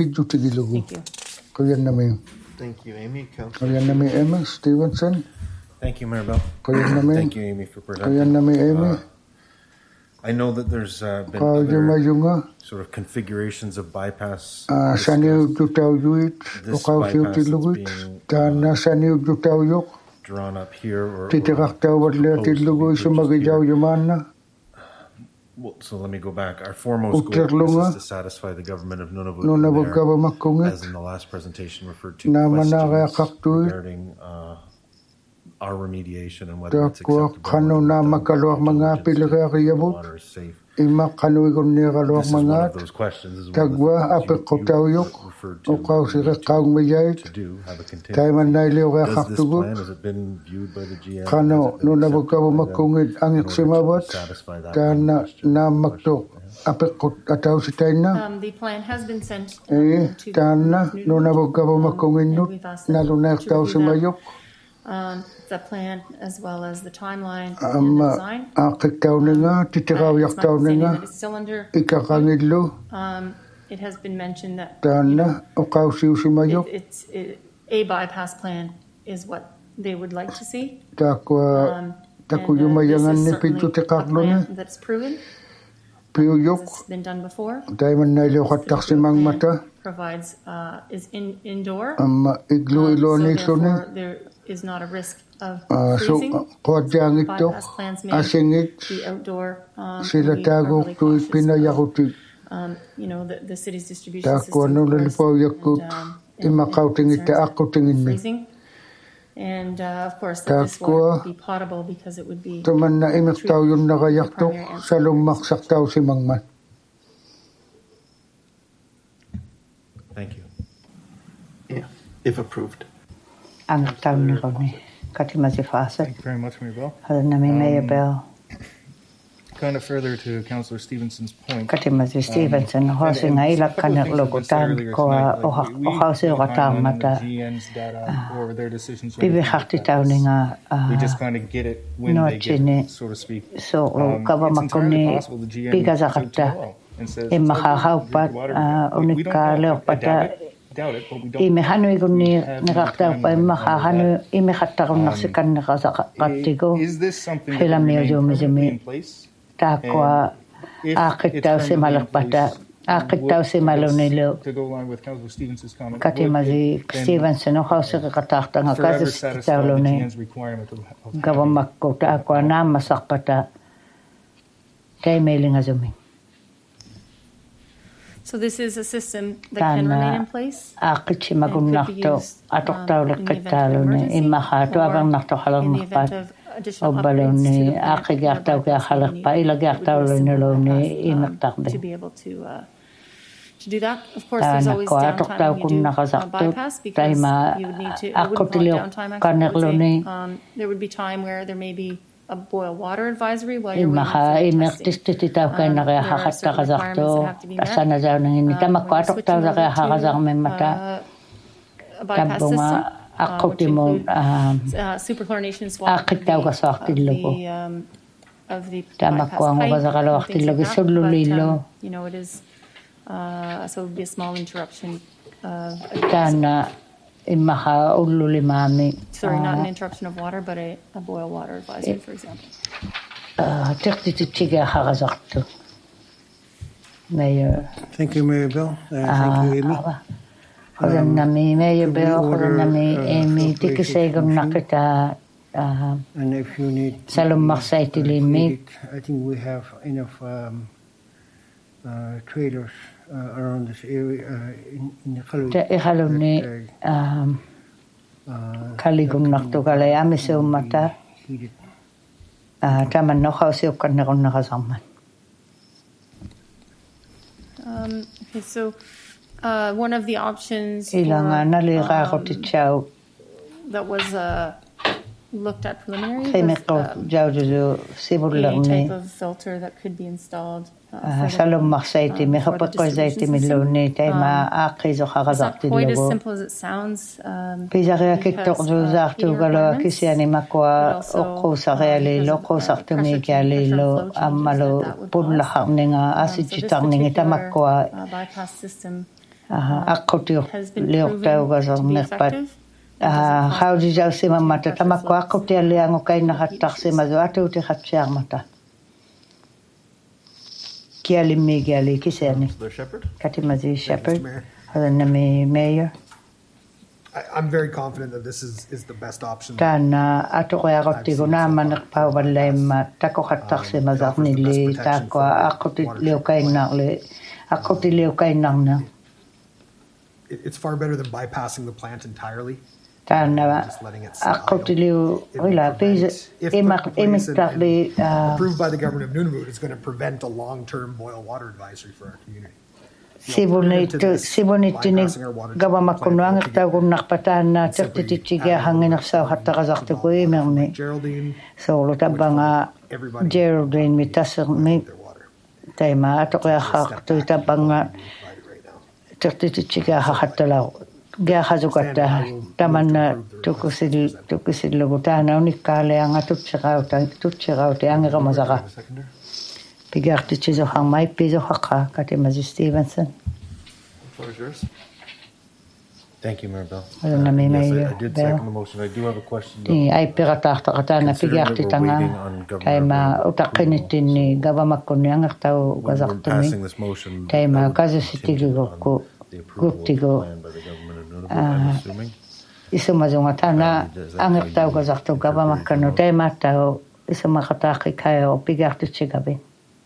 you. Thank you, Amy. Councilor Emma Stevenson. Thank you, Mayor Bell. Thank you, Amy, for presenting. Uh, I know that there's uh, been other sort of configurations of bypass. Uh, this bypass is being uh, drawn up here or, or well, so let me go back. Our foremost goal is to satisfy the government of Nunavut, as in the last presentation referred to, regarding uh, our remediation and whether it's Takwa acceptable. kanu na makaluak mga pilgari yabut. Water is safe. Ima kanu igun ni kaluak This is one mga of those questions. This is one tagwa of the ape things you, kotaw you yok. referred to. Okaw sira kaung mayait. To do, have a contingency. Kaya man na iliw kaya Does this kaktugot. plan, has it been viewed by the G M? Kano no nabugkaw makungit ang iksimabot. Kaya na na magtok ape kot ataw si tayo na. Um, the plan has been sent Eh, um, to kaya na no nabugkaw makungit nut. Nalo na ikaw si mayok. Um, the plan as well as the timeline and Um, the design. akitaw na nga, titiraw Uh, it's yaktaw not na stating nga. that it's still under Ikakangidlo. Um, it has been mentioned that Kaya na, okaw siw si mayok. it, it's it, a bypass plan is what they would like to see. Takwa, Um, taku and, uh, yumayangan this is ni certainly pinto a tikaklo na. plan that's proven. Piyuyok. It's been done before. Dahil man na iliw katak si mang mata. Provides uh, is in indoor. Ang iglo ilo Um, so ni ito ni. therefore, there is not a risk of Ah, so, freezing. kodjang ito. Bypass plans may Asingit. be outdoor. Um, Sila and be tago properly tuwid cautious pinayakuti. of, Um, you know, the, the city's distribution Takwa system. no of course, lalipaw yakut. and, um, and- Imakaw and tingit concerns ako tingin ni. freezing. And uh, of course, that this Takwa. water would be potable because it would be. Tuman na imik tao yung nakayaktok. Sa lumaksak tao si mangman. Thank you. Yeah, if approved. Ang taon ni Ronnie. Katimasi Faset. Thank you very much, Mayor Bell. Hada na may Mayor Bell. Kind of further to Councillor Stevenson's point. Katimasi Stevenson. Hosi nga ilak kanak logutan ko ohaw si okatang mata. Bibi hakti taon ni nga. We just kind of get it when no they get chine. it, so to speak. So Um, kaba it's entirely makuni possible the G M biga took to zakata. well and says, E makahaw pat water- we- we don't unika know. leo I doubt pata. it, doubt it, but we don't I me hanu igun ni have nakaktaw any pa timeline maka on hanu that. i me khattagun naksikan nakasakatigo. Is this something that Hila would miyo remain jo permanently mizimi. in place? Takwa If akitaw it's si permanently in malakpata. place, Akitaw si would- I guess, malunilo. To go along with Councillor Stevenson's comment, Kati would mazi it then Stevenson o hausa kakatakta nga forever kasi satisfy kitawlo the ni G M's requirement of- of having gawamak ko ta akwa na masakpata. Kay mailing azumi. So this is a system that can Tana remain in place. akit si magun and could be nakto used, atok um, tawlo in the event of kitalo ni emergency imahato or abang nakto halang in the event nakpat. of additional O balon upgrades to ni the plant aki or gaktaw kaya bypass halak need, pa it ilag would gaktaw be a lo simple nilo ni bypass, um, imaktakbe. to be able to uh, to do that. Of course, there's Tana always ko atok taw downtime when kun you do uh, nakasakto bypass because tay ma you would need to. I ako wouldn't call it tilio downtime. Actually, I kaneklo would ni say um, there would be time where there may be a boil water advisory while you're waiting Imaha for the imek testing. tistititaw kay Um, na kaya there are hakat ta certain requirements kazakto that have to be met. sana zaw nang inita Um, makko when atok you're taw switching kaya over to, hakazak may mata uh, a bypass tabo nga system, uh, ako which timo include, um, uh, superchlorination swap akit taw ka sa of aktillo ko the, um, of the tama bypass ko ang pipe bazakalo and things aktillo like that. gisullo But, lilo um, you know, it is, uh, so it would be a small interruption of, tana imaha ullo limami sorry, not an interruption of water, but a, a boil water advisory, for example. tiqtitiga hakazakto Mayor Thank you, Mayor Bell. Uh, thank you, Amy. Hodan nami Mayor could we Bell hodan order, nami uh, Amy appropriations tikisegom motion? nakita ah, And if you need Salom Maksayti if you limit. need it, I think we have enough um, uh, trailers uh, around this area uh, in, in the Khalid. ta ihalom ni um, kaligong nakto kalay ami sa umata ah, taman no kausiw kan na kung nakasaman Um, okay, so uh, one of the options ilangan nalira ko um, titsaw that was uh, looked at preliminary kay was meko um, jaw jo sibul a lang ni type of filter that could be installed. Uh, Ah, for the- salom maksayti um, mi for the kapag ko zayti distribution mi system. ni tay ma Um, aki zo It's kakazak not quite as tilogo simple as it sounds. Um, Pisa kaya kitok because, jo uh, zakto heating galo requirements, kisi ani makwa but also, okko sa uh, kaya because lilo of, ko uh, sakto pressure mi change- kaya pressure and lilo flow changes amalo that that would pun cause. lahak ni nga Um, so asi this chitang ni ngita particular, makwa uh, bypass system aha akko tiyo has been liok tayo proven gaso to be nekpat effective. ah how di jaw si mamata tamakwa akko tiyo liango kay nakatak si mazo ato uti khatsiyang mata Kiali mi kiali kisani Kati mazi Shepherd Hada nami Mayor I, I'm very confident that this is, is the best option. Tana ato ko ako tigo na manak pa walay ma tako katak si mazak nili tako ako ti leo kay nang le ako ti leo kay nang na It, it's far better than bypassing the plant entirely. Tāna aqotiliu ila pis emak emaktarli approved by the government of Nunavut is going to prevent a long-term boil water advisory for our community. Sibonit sibonitini gawamakuno ang tagunakpatana tertitiga hanginaksaw hattaqasartu ko imerni so lutabanga Geraldine mitasir mi taima atoqya khaqtu tabanga tertitiga hattalaw Gaya hazukata tamanna tukusil tukusil lugutana unikale anga tutsigauta tutsigauta anga ramazaka Pigarti chizo hang mai pizo haka Katimazi Stevenson. Thank you, Maribel. Uh, yes, I, I did second the motion. I do have a question. Though. Ai pirata katana pigarti tanga taima utakinitini gavamakuni angartau gazartuni taima kazusitigo ko guptigo isumazunga tana angartau gazartu gavamakano taima tau isumakataki kayo pigarti chigabe.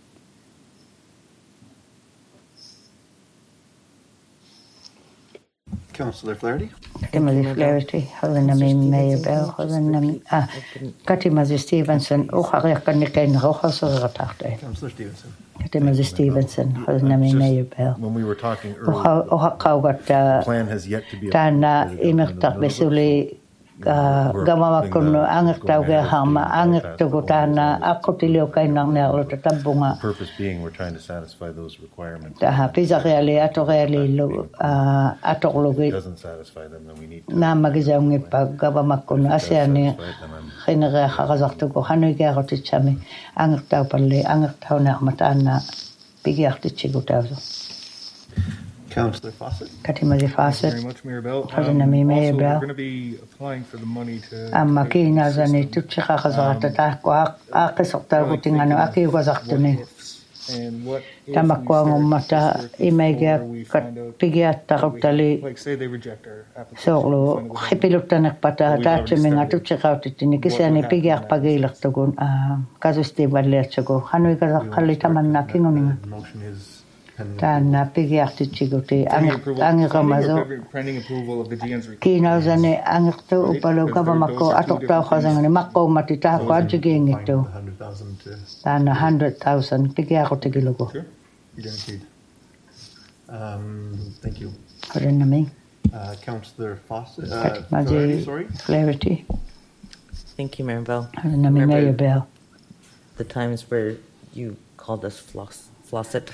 Councillor Flaherty. Katimazi Flaherty, Halanami Mayor Bell, Halanami, ah, Katimazi Stevenson, Oharekanikain Rohasaratachte. Councillor Stevenson. Katimazi Stevenson, Halanami Mayor Bell. When we were talking earlier, the plan has yet to be Tana Imertak Vesuli Gamawakuno, Angertauga Hama, Angertogotana, Akotilio Kainang Nerlo Tabunga. Purpose being, we're trying to satisfy those requirements. Taha Pizarelli, Atorelli, Atorlogi. Doesn't satisfy them, then we need to. Namagizangi Pag Gavamakuno, Asiani, Henry Harazartugo, Hanugarotichami, Angertaupali, Angertauna Matana, Pigiartichigutazo. Councillor Fawcett. Katimazi Fawcett. Thank you very much, Mayor Bell. Um, also, we're going to be applying for the money to... Amma kina zani tutsikha khazarata ta ko aqisaqta gutingano aki wazaqtuni. And what if Tamakwa ngumata imega kat pigiat tarutali. Like say they reject our application. So khipiluttanak pata ta tseminga tutsikha utitini kisani pigiat pagilak tugun kazusti ballerchago hanui kazaqali tamanna kinguninga. Motion is Tana pigiarti chiguti angiramazo kina zane angirto upalo gabamako atokta khazangani makko matita ko ajigingito tana one hundred thousand pigiarti gilogo. Guaranteed. Um, thank you. Harinami. Uh, Councillor Fawcett. Uh, Flaherty, sorry. Flaherty. Thank you, Mayor Bell. Harinami Mayor Bell. The times where you called us floss. Fawcett.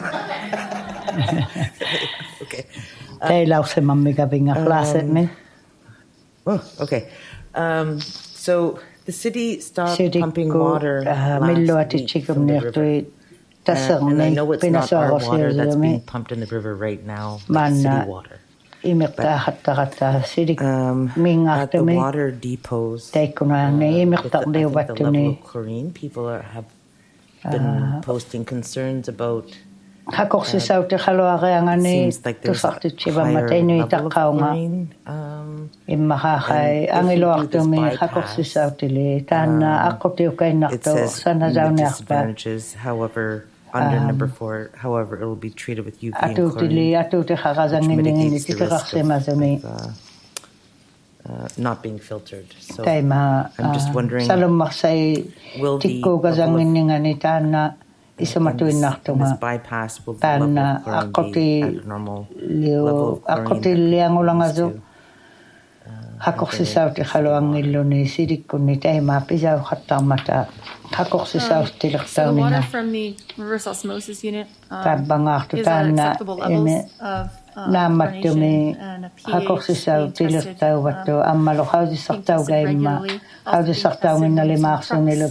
Okay. They love some mammy giving a faucet me. Oh, okay. Um, so the city stopped pumping water last week from the river. Uh, and I know it's not our water that's being pumped in the river right now, but city water. But, um, at the water depots, uh, at the, at the level of chlorine, people are, have been posting concerns about seems like there's higher levels of chlorine um, and if this bypass, um, it says disadvantages, however, under number four, however, it will be treated with U V and chlorine, which mitigates the risk of, of uh, uh, not being filtered. So I'm just wondering, will the level of This, this bypass will the level of chlorine be at a normal level of chlorine that to, Hakoksis Haloangiloni, Sidikuni, Taima, Pizza, Hatamata, Hakoksis So the water from the reverse osmosis unit um, is at acceptable levels of um, chlorination and a pH being tested um, I think tested regularly. Also being tested in some trucks um, and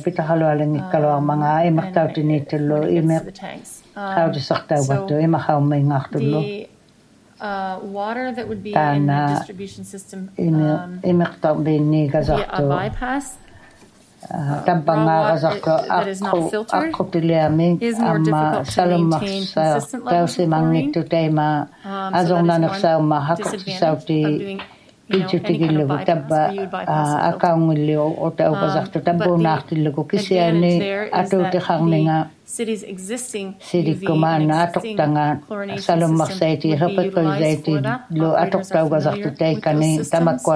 and into the tanks. Um, so the Uh, water that would be in the distribution system um, via a bypass, uh, raw water that is not filtered is more difficult to maintain consistent levels of chlorine. Um, so that is one disadvantage of doing you know, any kind of bypass, or you would bypass the filter. Um, but the advantage there is that the city's existing U V and existing chlorination system would be utilized for that. Operators are familiar with those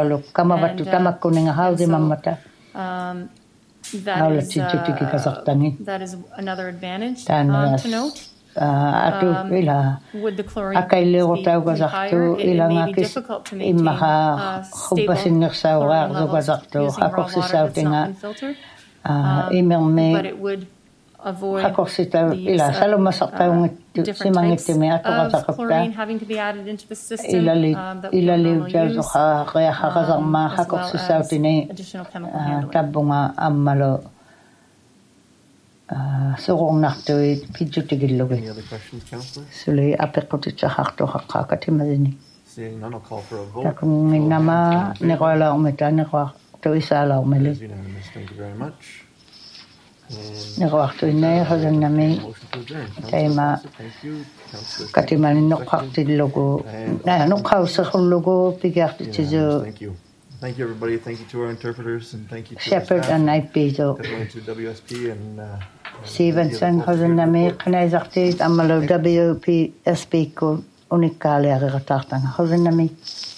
systems. And, uh, um, that is, uh, that is another advantage um, to note. Um, with the chlorine being higher, it may be difficult to maintain uh, stable chlorine levels using raw water that's not been filtered, um, but it would avoid the use of uh, different types of chlorine having to be added into the system um, that we normally use, um, as well as additional chemical handling. Sorong naktoi pijutigillogi. Any other questions, Councillor? Suli apekotitsa hakto hakakati madini. Seeing none, I'll call for a vote. Takung minama nekoala umeta nekwa to isala umeli. Unanimous. Thank you very much. Nekwa to ine hazan nami. Tema katimani nokhakti logo. Na nokhausa logo pigakti tizo. Thank you. Thank you, everybody. Thank you to our interpreters, and thank you to Shepherd and I Pizo. To W S P and uh, Stevenson hazan nami kanazakti amalo W P S P ko unikale agatartanga hazan nami.